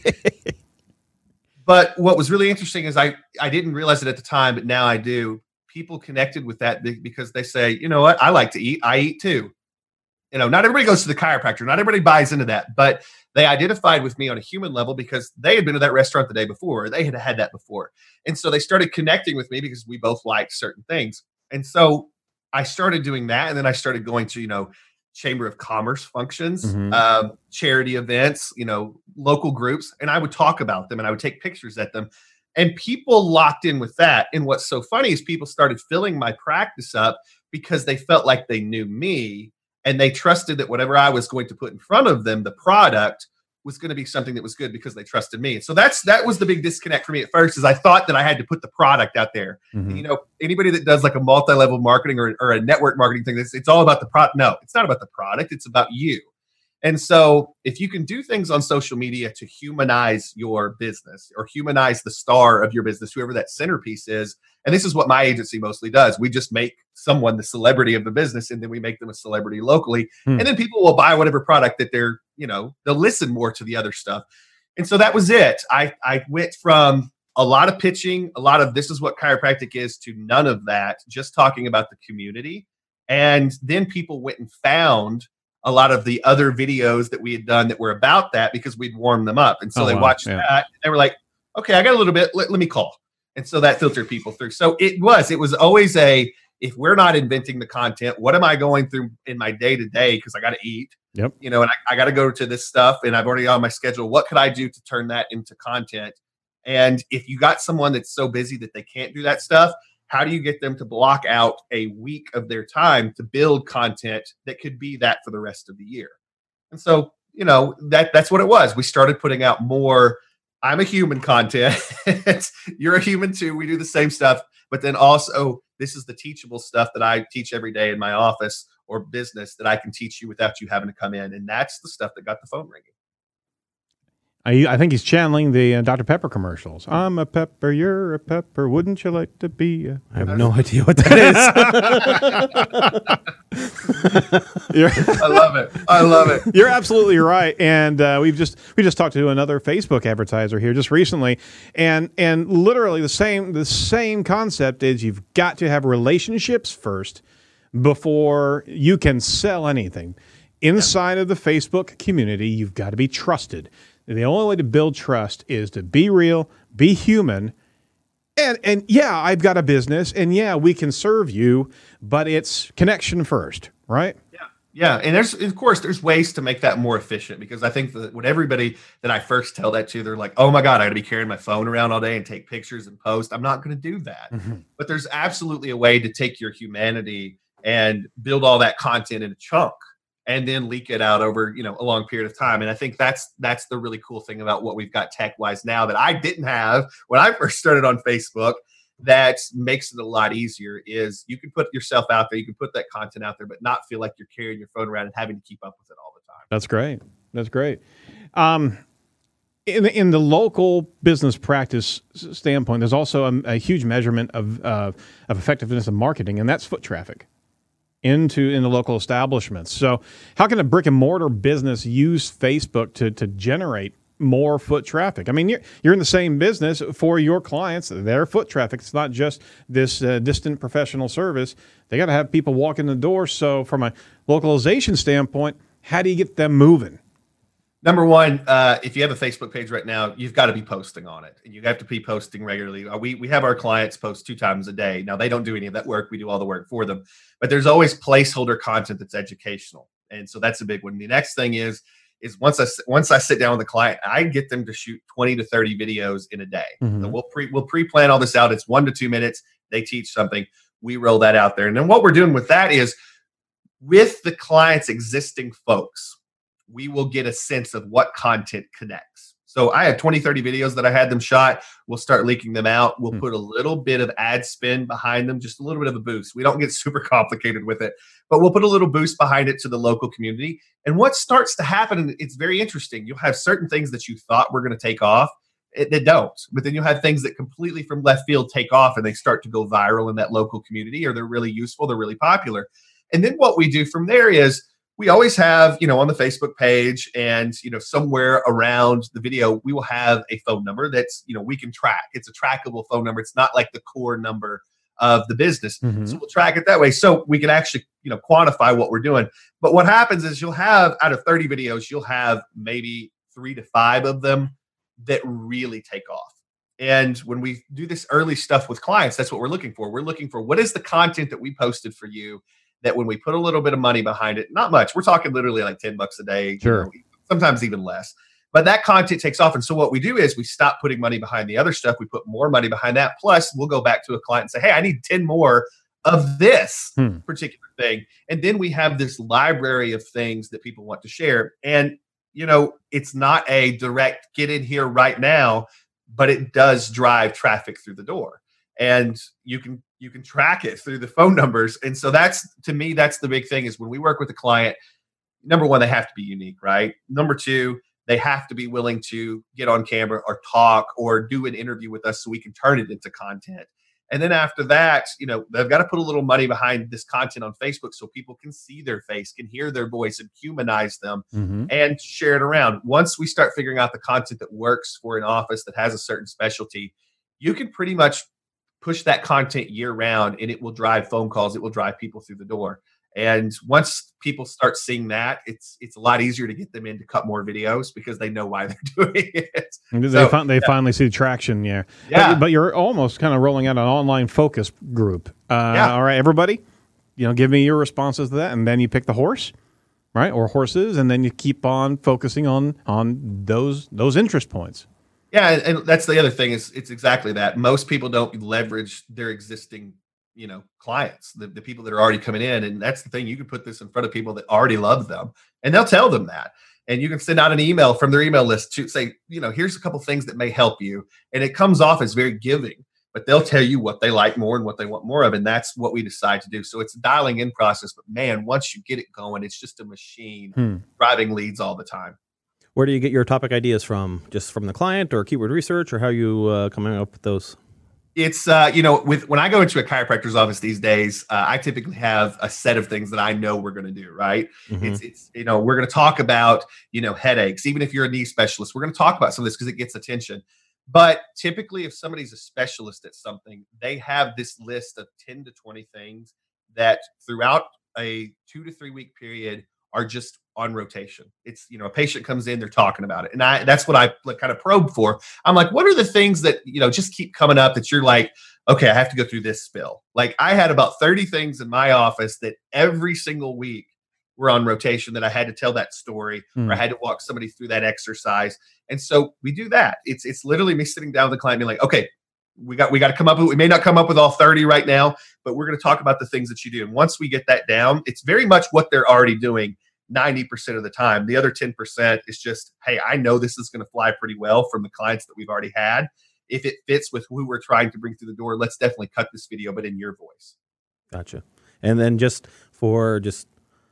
But what was really interesting is I, I didn't realize it at the time, but now I do. People connected with that because they say, you know what, I like to eat. I eat too. You know, not everybody goes to the chiropractor. Not everybody buys into that, but they identified with me on a human level because they had been to that restaurant the day before. Or they had had that before. And so they started connecting with me because we both liked certain things. And so I started doing that. And then I started going to, you know, Chamber of Commerce functions, mm-hmm. um, charity events, you know, local groups. And I would talk about them and I would take pictures at them. And people locked in with that. And what's so funny is people started filling my practice up because they felt like they knew me. And they trusted that whatever I was going to put in front of them, the product, was going to be something that was good because they trusted me. And so that's that was the big disconnect for me at first, is I thought that I had to put the product out there. Mm-hmm. You know, anybody that does like a multi-level marketing or, or a network marketing thing, it's, it's all about the product. No, it's not about the product. It's about you. And so if you can do things on social media to humanize your business or humanize the star of your business, whoever that centerpiece is, and this is what my agency mostly does. We just make someone the celebrity of the business, and then we make them a celebrity locally. Hmm. And then people will buy whatever product that they're, you know, they'll listen more to the other stuff. And so that was it. I, I went from a lot of pitching, a lot of this is what chiropractic is, to none of that, just talking about the community And then people went and found a lot of the other videos that we had done that were about that because we'd warmed them up. And so Oh, they wow. watched Yeah. that. And they were like, okay, I got a little bit. Let, let me call. And so that filtered people through. So it was, it was always a, if we're not inventing the content, what am I going through in my day to day? Because I got to eat, Yep. you know, and I, I got to go to this stuff and I've already on my schedule. What could I do to turn that into content? And if you got someone that's so busy that they can't do that stuff, how do you get them to block out a week of their time to build content that could be that for the rest of the year? And so, you know, that that's what it was. We started putting out more I'm a human content. You're a human too. We do the same stuff. But then also, this is the teachable stuff that I teach every day in my office or business that I can teach you without you having to come in. And that's the stuff that got the phone ringing. I, I think he's channeling the uh, Doctor Pepper commercials. I'm a pepper, you're a pepper. Wouldn't you like to be a I have no idea what that is. You're, I love it. I love it. you're absolutely right. And uh, we've just we just talked to another Facebook advertiser here just recently, and and literally the same the same concept is you've got to have relationships first before you can sell anything. Inside of the Facebook community, you've got to be trusted. The only way to build trust is to be real, be human, and and yeah, I've got a business, and yeah, we can serve you, but it's connection first, right? Yeah. Yeah. And there's, of course, there's ways to make that more efficient because I think that when everybody that I first tell that to, they're like, oh my God, I got to be carrying my phone around all day and take pictures and post. I'm not going to do that. Mm-hmm. But there's absolutely a way to take your humanity and build all that content in a chunk and then leak it out over, you know, a long period of time. And I think that's that's the really cool thing about what we've got tech-wise now that I didn't have when I first started on Facebook that makes it a lot easier is you can put yourself out there, you can put that content out there, but not feel like you're carrying your phone around and having to keep up with it all the time. That's great. That's great. Um, in, in the local business practice standpoint, there's also a, a huge measurement of uh, of effectiveness of marketing, and that's foot traffic into in the local establishments. So how can a brick and mortar business use Facebook to to generate more foot traffic? I mean, you're, you're in the same business for your clients, their foot traffic. It's not just this uh, distant professional service. They got to have people walk in the door. So from a localization standpoint, how do you get them moving? Number one, uh, if you have a Facebook page right now, you've got to be posting on it. And you have to be posting regularly. Uh, We we have our clients post two times a day. Now, they don't do any of that work. We do all the work for them. But there's always placeholder content that's educational. And so that's a big one. The next thing is, is once I, once I sit down with the client, I get them to shoot twenty to thirty videos in a day. Mhm. So we'll, pre, we'll pre-plan all this out. It's one to two minutes. They teach something. We roll that out there. And then what we're doing with that is with the client's existing folks, we will get a sense of what content connects. So I have twenty, thirty videos that I had them shot. We'll start leaking them out. We'll Hmm. put a little bit of ad spend behind them, just a little bit of a boost. We don't get super complicated with it, but we'll put a little boost behind it to the local community. And what starts to happen, and it's very interesting, you'll have certain things that you thought were going to take off it, they don't. But then you'll have things that completely from left field take off and they start to go viral in that local community, or they're really useful, they're really popular. And then what we do from there is we always have, you know, on the Facebook page and, you know, somewhere around the video, we will have a phone number that's, you know, we can track. It's a trackable phone number. It's not like the core number of the business. Mm-hmm. So we'll track it that way. So we can actually, you know, quantify what we're doing. But what happens is you'll have out of thirty videos, you'll have maybe three to five of them that really take off. And when we do this early stuff with clients, that's what we're looking for. We're looking for what is the content that we posted for you that when we put a little bit of money behind it, not much, we're talking literally like ten bucks a day, Sure. you know, sometimes even less. But that content takes off. And so what we do is we stop putting money behind the other stuff. We put more money behind that. Plus, we'll go back to a client and say, hey, I need ten more of this Hmm. particular thing. And then we have this library of things that people want to share. And, you know, it's not a direct get in here right now, but it does drive traffic through the door. And you can you can track it through the phone numbers. And so that's, to me, that's the big thing is when we work with a client, number one, they have to be unique, right? Number two, they have to be willing to get on camera or talk or do an interview with us so we can turn it into content. And then after that, you know, they've got to put a little money behind this content on Facebook so people can see their face, can hear their voice and humanize them Mm-hmm. and share it around. Once we start figuring out the content that works for an office that has a certain specialty, you can pretty much push that content year round and it will drive phone calls. It will drive people through the door. And once people start seeing that, it's it's a lot easier to get them in to cut more videos because they know why they're doing it. They, So, fin- they yeah. finally see traction, yeah. Yeah. But, but you're almost kind of rolling out an online focus group. Uh, Yeah. All right, everybody, you know, give me your responses to that, and then you pick the horse, right, or horses, and then you keep on focusing on on those those interest points. Yeah, and and that's the other thing is it's exactly that. Most people don't leverage their existing, you know, clients, the, the people that are already coming in. And that's the thing. You can put this in front of people that already love them and they'll tell them that. And you can send out an email from their email list to say, you know, here's a couple things that may help you. And it comes off as very giving, but they'll tell you what they like more and what they want more of. And that's what we decide to do. So it's a dialing in process. But man, once you get it going, it's just a machine Hmm. driving leads all the time. Where do you get your topic ideas from? Just from the client or keyword research, or how are you uh, coming up with those? It's, uh, you know, with when I go into a chiropractor's office these days, uh, I typically have a set of things that I know we're going to do, right? Mhm. It's, it's, you know, we're going to talk about, you know, headaches. Even if you're a knee specialist, we're going to talk about some of this because it gets attention. But typically, if somebody's a specialist at something, they have this list of ten to twenty things that throughout a two to three week period are just on rotation. It's, you know, a patient comes in, they're talking about it. And I, that's what I like, kind of probe for. I'm like, what are the things that, you know, just keep coming up that you're like, okay, I have to go through this spill. Like I had about thirty things in my office that every single week were on rotation that I had to tell that story Hmm. or I had to walk somebody through that exercise. And so we do that. It's, it's literally me sitting down with the client being like, okay, we got, we got to come up with, we may not come up with all thirty right now, but we're going to talk about the things that you do. And once we get that down, it's very much what they're already doing ninety percent of the time. The other ten percent is just, hey, I know this is going to fly pretty well from the clients that we've already had. If it fits with who we're trying to bring through the door, let's definitely cut this video, but in your voice. Gotcha. And then just for just,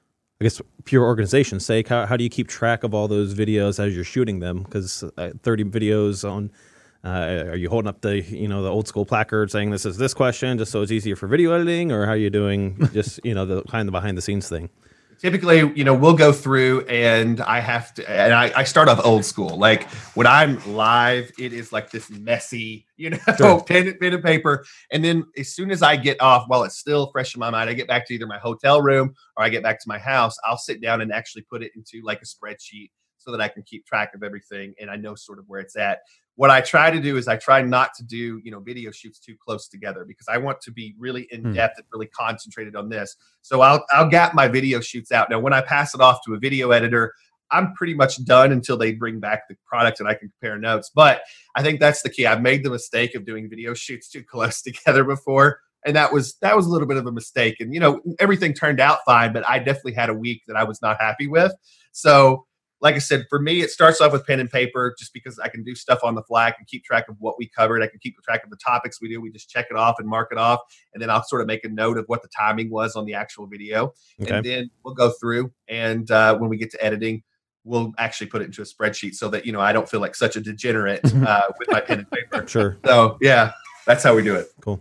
I guess, pure organization's sake, how, how do you keep track of all those videos as you're shooting them? Because uh, thirty videos on, uh, are you holding up the, you know, the old school placard saying this is this question just so it's easier for video editing, or how are you doing just, you know, the kind of behind the scenes thing? Typically, you know, we'll go through and I have to, and I, I start off old school. Like when I'm live, it is like this messy, you know, Sure. pen, pen and paper. And then as soon as I get off, while it's still fresh in my mind, I get back to either my hotel room or I get back to my house, I'll sit down and actually put it into like a spreadsheet so that I can keep track of everything and I know sort of where it's at. What I try to do is I try not to do, you know, video shoots too close together because I want to be really in depth and really concentrated on this. So I'll I'll gap my video shoots out. Now, when I pass it off to a video editor, I'm pretty much done until they bring back the product and I can compare notes. But I think that's the key. I've made the mistake of doing video shoots too close together before. And that was that was a little bit of a mistake. And, you know, everything turned out fine, but I definitely had a week that I was not happy with. So like I said, for me, it starts off with pen and paper just because I can do stuff on the fly. I can keep track of what we covered. I can keep track of the topics we do. We just check it off and mark it off. And then I'll sort of make a note of what the timing was on the actual video. Okay. And then we'll go through. And uh, when we get to editing, we'll actually put it into a spreadsheet so that, you know, I don't feel like such a degenerate uh, with my pen and paper. Sure. So, yeah, that's how we do it. Cool.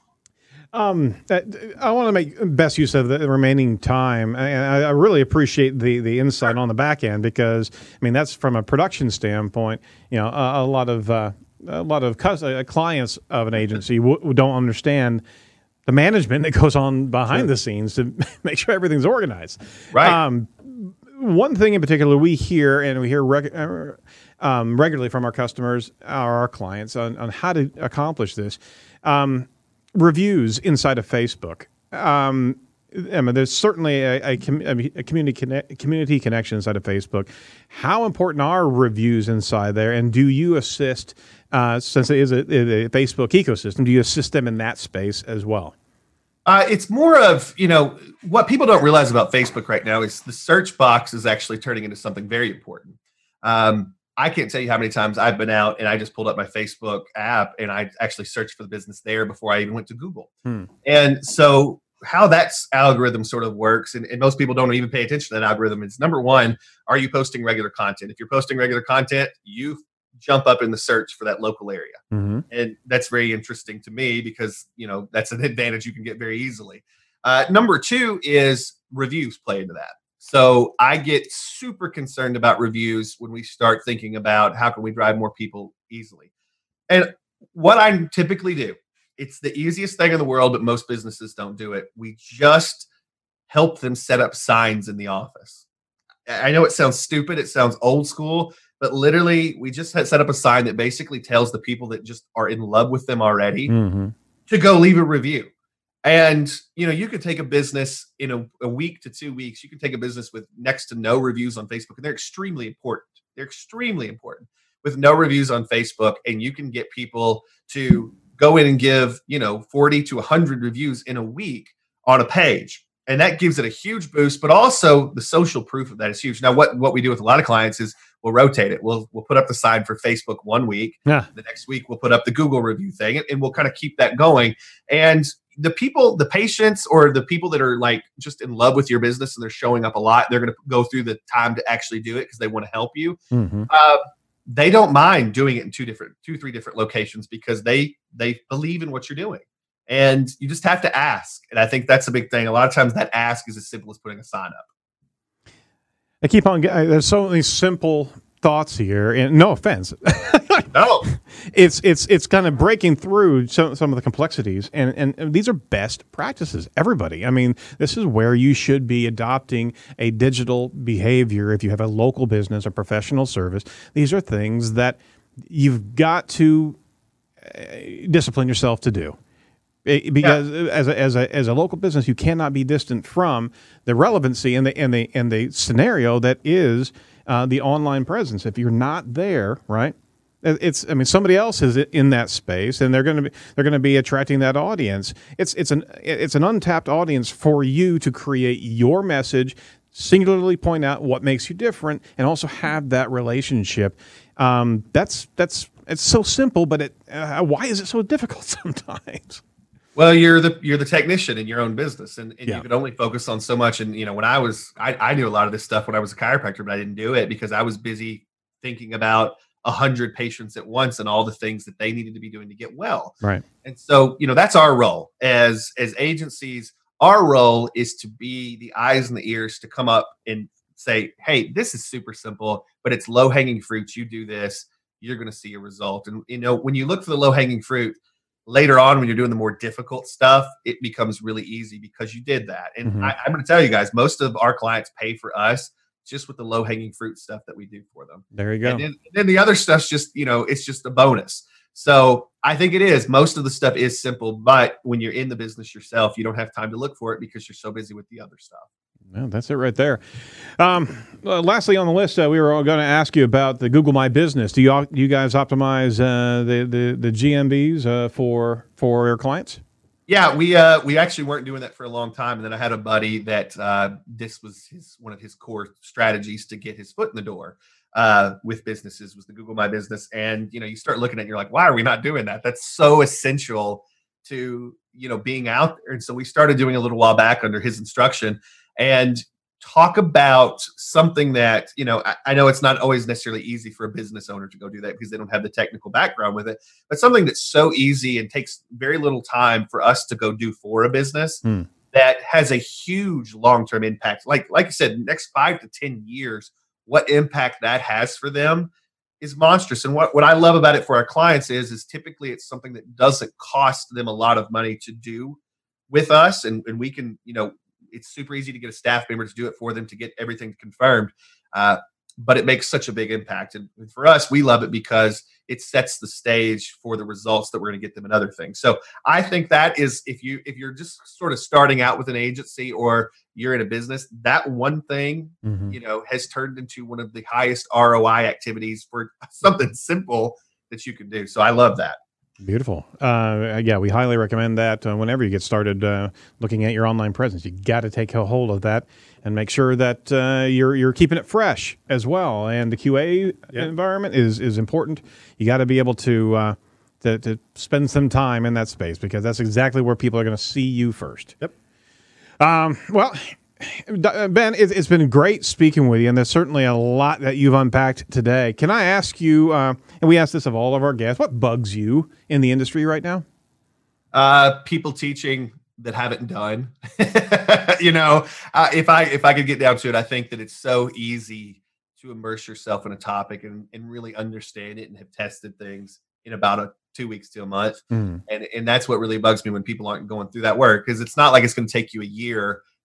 Um, uh, I want to make best use of the remaining time, and I, I really appreciate the the insight on the back end because I mean that's from a production standpoint. You know, a, a lot of uh, a lot of cus- uh, clients of an agency w- w- don't understand the management that goes on behind Sure. the scenes to make sure everything's organized. Right. Um, one thing in particular we hear, and we hear reg- uh, um, regularly from our customers, our, our clients, on, on how to accomplish this. Um, Reviews inside of Facebook. Um, I mean, there's certainly a, a, com- a community connect, community connection inside of Facebook. How important are reviews inside there? And do you assist, uh, since it is a, a Facebook ecosystem, do you assist them in that space as well? Uh, it's more of, you know, what people don't realize about Facebook right now is the search box is actually turning into something very important. Um, I can't tell you how many times I've been out and I just pulled up my Facebook app and I actually searched for the business there before I even went to Google. Hmm. And so how that algorithm sort of works, and, and most people don't even pay attention to that algorithm, is number one, are you posting regular content? If you're posting regular content, you jump up in the search for that local area. Mm-hmm. And that's very interesting to me because, you know, that's an advantage you can get very easily. Uh, number two is reviews play into that. So I get super concerned about reviews when we start thinking about how can we drive more people easily. And what I typically do, it's the easiest thing in the world, but most businesses don't do it. We just help them set up signs in the office. I know it sounds stupid. It sounds old school, but literally we just had set up a sign that basically tells the people that just are in love with them already Mm-hmm. to go leave a review. And, you know, you could take a business in a, a week to two weeks. You can take a business with next to no reviews on Facebook, and they're extremely important. They're extremely important with no reviews on Facebook. And you can get people to go in and give, you know, forty to one hundred reviews in a week on a page. And that gives it a huge boost, but also the social proof of that is huge. Now, what, what we do with a lot of clients is we'll rotate it. We'll we'll put up the sign for Facebook one week. Yeah. The next week, we'll put up the Google review thing, and, and we'll kind of keep that going. And the people, the patients, or the people that are like just in love with your business and they're showing up a lot, they're going to go through the time to actually do it because they want to help you. Mm-hmm. Uh, they don't mind doing it in two different, two, three different locations because they they believe in what you're doing. And you just have to ask. And I think that's a big thing. A lot of times that ask is as simple as putting a sign up. I keep on getting, there's so many simple thoughts here, and no offense. No. It's it's it's kind of breaking through some, some of the complexities, and, and, and these are best practices. Everybody, I mean, this is where you should be adopting a digital behavior if you have a local business or professional service. These are things that you've got to uh, discipline yourself to do. Because yeah. as a, as a as a local business, you cannot be distant from the relevancy and the and the and the scenario that is uh, the online presence. If you're not there, right? It's I mean somebody else is in that space, and they're going to be they're going to be attracting that audience. It's it's an it's an untapped audience for you to create your message, singularly point out what makes you different, and also have that relationship. Um, that's that's it's so simple, but it uh, why is it so difficult sometimes? Well, you're the you're the technician in your own business, and, and Yeah. you can only focus on so much. And you know, when I was, I, I knew a lot of this stuff when I was a chiropractor, but I didn't do it because I was busy thinking about a hundred patients at once and all the things that they needed to be doing to get well. Right. And so, you know, that's our role as as agencies. Our role is to be the eyes and the ears to come up and say, "Hey, this is super simple, but it's low hanging fruit. You do this, you're going to see a result." And you know, when you look for the low hanging fruit, later on, when you're doing the more difficult stuff, it becomes really easy because you did that. And Mhm. I, I'm going to tell you guys, most of our clients pay for us just with the low hanging fruit stuff that we do for them. There you go. And then, and then the other stuff's just, you know, it's just a bonus. So I think it is. Most of the stuff is simple, but when you're in the business yourself, you don't have time to look for it because you're so busy with the other stuff. Well, that's it right there. Um, uh, lastly on the list, uh, we were going to ask you about the Google My Business. Do you all, do you guys optimize uh, the, the the G M Bs uh, for for your clients? Yeah, we uh, we actually weren't doing that for a long time, and then I had a buddy that uh, this was his one of his core strategies to get his foot in the door uh, with businesses was the Google My Business. And you know, you start looking at it, and you're like, why are we not doing that? That's so essential to you know being out there. And so we started doing a little while back under his instruction. And talk about something that, you know, I, I know it's not always necessarily easy for a business owner to go do that because they don't have the technical background with it, but something that's so easy and takes very little time for us to go do for a business Hmm. that has a huge long-term impact. Like, like I said, next five to ten years, what impact that has for them is monstrous. And what, what I love about it for our clients is, is typically it's something that doesn't cost them a lot of money to do with us. And, and we can, you know, it's super easy to get a staff member to do it for them to get everything confirmed. Uh, but it makes such a big impact. And for us, we love it because it sets the stage for the results that we're going to get them in other things. So I think that is, if you, if you're just sort of starting out with an agency or you're in a business, that one thing, Mhm. you know, has turned into one of the highest R O I activities for something simple that you can do. So I love that. Beautiful. Uh, yeah, we highly recommend that uh, whenever you get started uh, looking at your online presence. You got to take a hold of that and make sure that uh, you're you're keeping it fresh as well. And the Q A Yeah. environment is is important. You got to be able to, uh, to to spend some time in that space because that's exactly where people are going to see you first. Yep. Um, well, Ben, it, it's been great speaking with you, and there's certainly a lot that you've unpacked today. Can I ask you, uh, and we ask this of all of our guests, what bugs you in the industry right now? Uh, people teaching that haven't done. you know, uh, if I if I could get down to it, I think that it's so easy to immerse yourself in a topic and, and really understand it and have tested things in about a two weeks to a month. Mm. And and that's what really bugs me when people aren't going through that work, because it's not like it's going to take you a year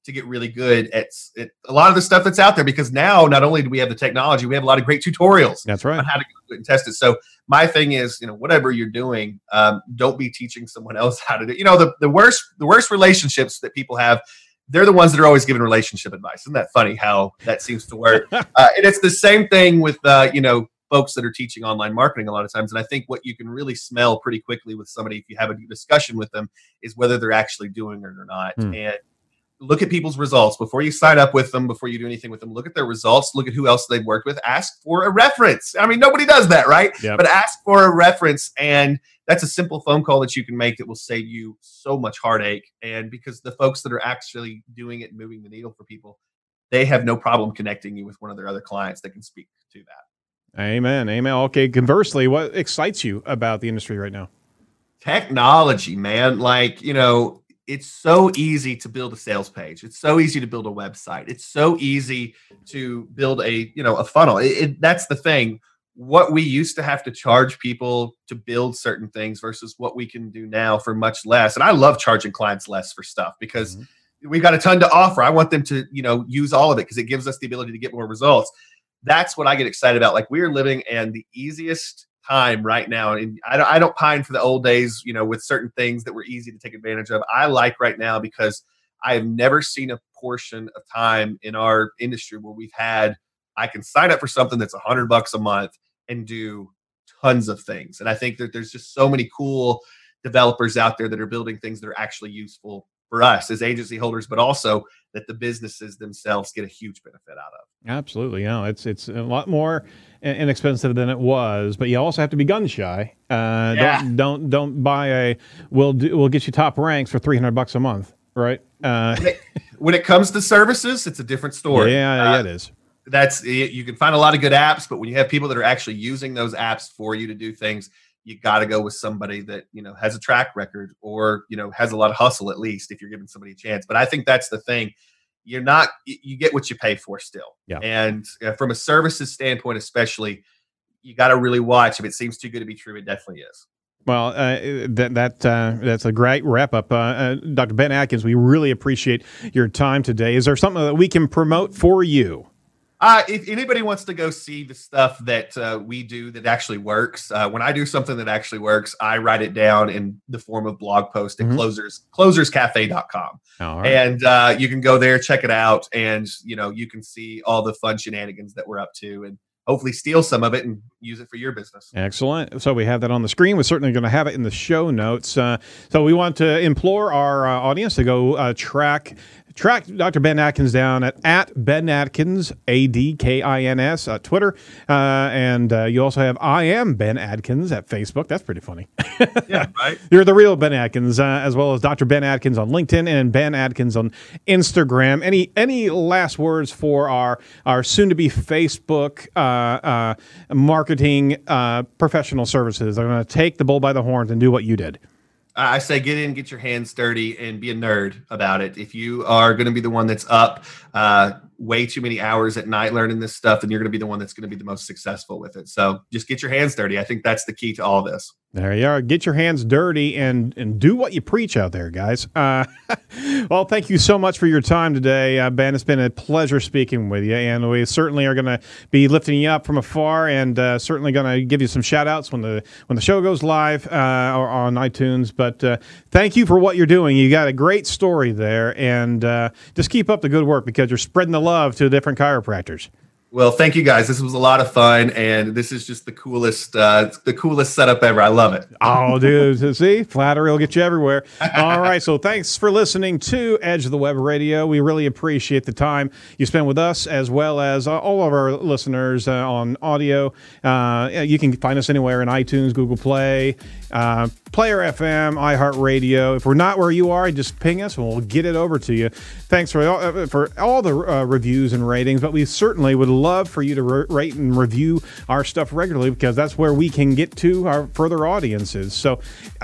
to get really good at, at a lot of the stuff that's out there, because now not only do we have the technology, we have a lot of great tutorials. That's right. On how to go and test it. So my thing is, you know, whatever you're doing, um, don't be teaching someone else how to do. You know, the, the worst the worst relationships that people have, they're the ones that are always giving relationship advice. Isn't that funny how that seems to work? uh, and it's the same thing with uh, you know, folks that are teaching online marketing a lot of times. And I think what you can really smell pretty quickly with somebody, if you have a discussion with them, is whether they're actually doing it or not. Hmm. And look at people's results before you sign up with them, before you do anything with them. Look at their results. Look at who else they've worked with. Ask for a reference. I mean, nobody does that, right? Yep. But ask for a reference. And that's a simple phone call that you can make that will save you so much heartache. And because the folks that are actually doing it and moving the needle for people, they have no problem connecting you with one of their other clients that can speak to that. Amen. Amen. Okay. Conversely, what excites you about the industry right now? Technology, man. Like, you know, it's so easy to build a sales page. It's so easy to build a website. It's so easy to build a, you know, a funnel. It, it, that's the thing. What we used to have to charge people to build certain things versus what we can do now for much less. And I love charging clients less for stuff because mm-hmm. we've got a ton to offer. I want them to, you know, use all of it because it gives us the ability to get more results. That's what I get excited about. Like, we're living in the easiest time right now. And I don't, I don't pine for the old days, you know, with certain things that were easy to take advantage of. I like right now because I have never seen a portion of time in our industry where we've had, I can sign up for something that's a hundred bucks a month and do tons of things. And I think that there's just so many cool developers out there that are building things that are actually useful for us as agency holders, but also that the businesses themselves get a huge benefit out of. Absolutely. You know, it's it's a lot more inexpensive than it was, but you also have to be gun shy. Uh, yeah. Don't don't don't buy a we'll do, we'll get you top ranks for three hundred bucks a month, right? Uh, when, it, when it comes to services, it's a different story. Yeah, uh, yeah, it is. That's you can find a lot of good apps, but when you have people that are actually using those apps for you to do things, you got to go with somebody that, you know, has a track record or, you know, has a lot of hustle, at least if you're giving somebody a chance. But I think that's the thing. You're not, you get what you pay for still. Yeah. And uh, from a services standpoint, especially, you got to really watch. If it seems too good to be true, it definitely is. Well, uh, that that uh, that's a great wrap up, uh, uh, Doctor Ben Atkins. We really appreciate your time today. Is there something that we can promote for you? Uh, if anybody wants to go see the stuff that uh, we do that actually works, uh, when I do something that actually works, I write it down in the form of blog post at mm-hmm. closers closers cafe dot com. All right. And uh, you can go there, check it out, and you know you can see all the fun shenanigans that we're up to, and hopefully steal some of it and use it for your business. Excellent. So we have that on the screen. We're certainly going to have it in the show notes. Uh, so we want to implore our uh, audience to go uh, track Track Doctor Ben Atkins down at, at Ben Atkins, A D K I N S, uh, Twitter. Uh, and uh, you also have I Am Ben Atkins at Facebook. That's pretty funny. Yeah, right. You're the real Ben Atkins, uh, as well as Doctor Ben Atkins on LinkedIn and Ben Atkins on Instagram. Any any last words for our, our soon-to-be Facebook uh, uh, marketing uh, professional services? I'm going to take the bull by the horns and do what you did. I say get in, get your hands dirty, and be a nerd about it. If you are going to be the one that's up uh, way too many hours at night learning this stuff, then you're going to be the one that's going to be the most successful with it. So just get your hands dirty. I think that's the key to all this. There you are. Get your hands dirty and and do what you preach out there, guys. Uh, well, thank you so much for your time today, uh, Ben. It's been a pleasure speaking with you, and we certainly are going to be lifting you up from afar, and uh, certainly going to give you some shout outs when the when the show goes live uh, or on iTunes. But uh, thank you for what you're doing. You got a great story there, and uh, just keep up the good work because you're spreading the love to different chiropractors. Well, thank you guys. This was a lot of fun, and this is just the coolest, uh, the coolest setup ever. I love it. Oh, dude, see, flattery will get you everywhere. All right, so thanks for listening to Edge of the Web Radio. We really appreciate the time you spend with us, as well as uh, all of our listeners uh, on audio. Uh, you can find us anywhere in iTunes, Google Play, uh, Player F M, iHeartRadio. If we're not where you are, just ping us, and we'll get it over to you. Thanks for all, for all the uh, reviews and ratings, but we certainly would love for you to re- rate and review our stuff regularly because that's where we can get to our further audiences. So um,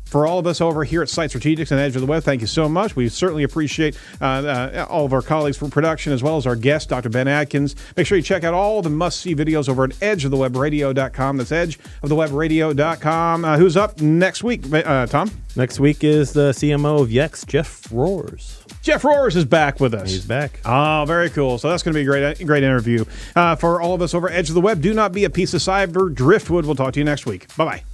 For all of us over here at Site Strategics and Edge of the Web, thank you so much. We certainly appreciate uh, uh, all of our colleagues for production, as well as our guest, Doctor Ben Adkins. Make sure you check out all the must-see videos over at edge of the web radio dot com. That's edge of the web radio dot com. Uh, who's up next week, uh, Tom? Next week is the C M O of Yext, Jeff Roars. Jeff Roars is back with us. He's back. Oh, very cool. So that's going to be a great, great interview. Uh, for all of us over Edge of the Web, do not be a piece of cyber driftwood. We'll talk to you next week. Bye-bye.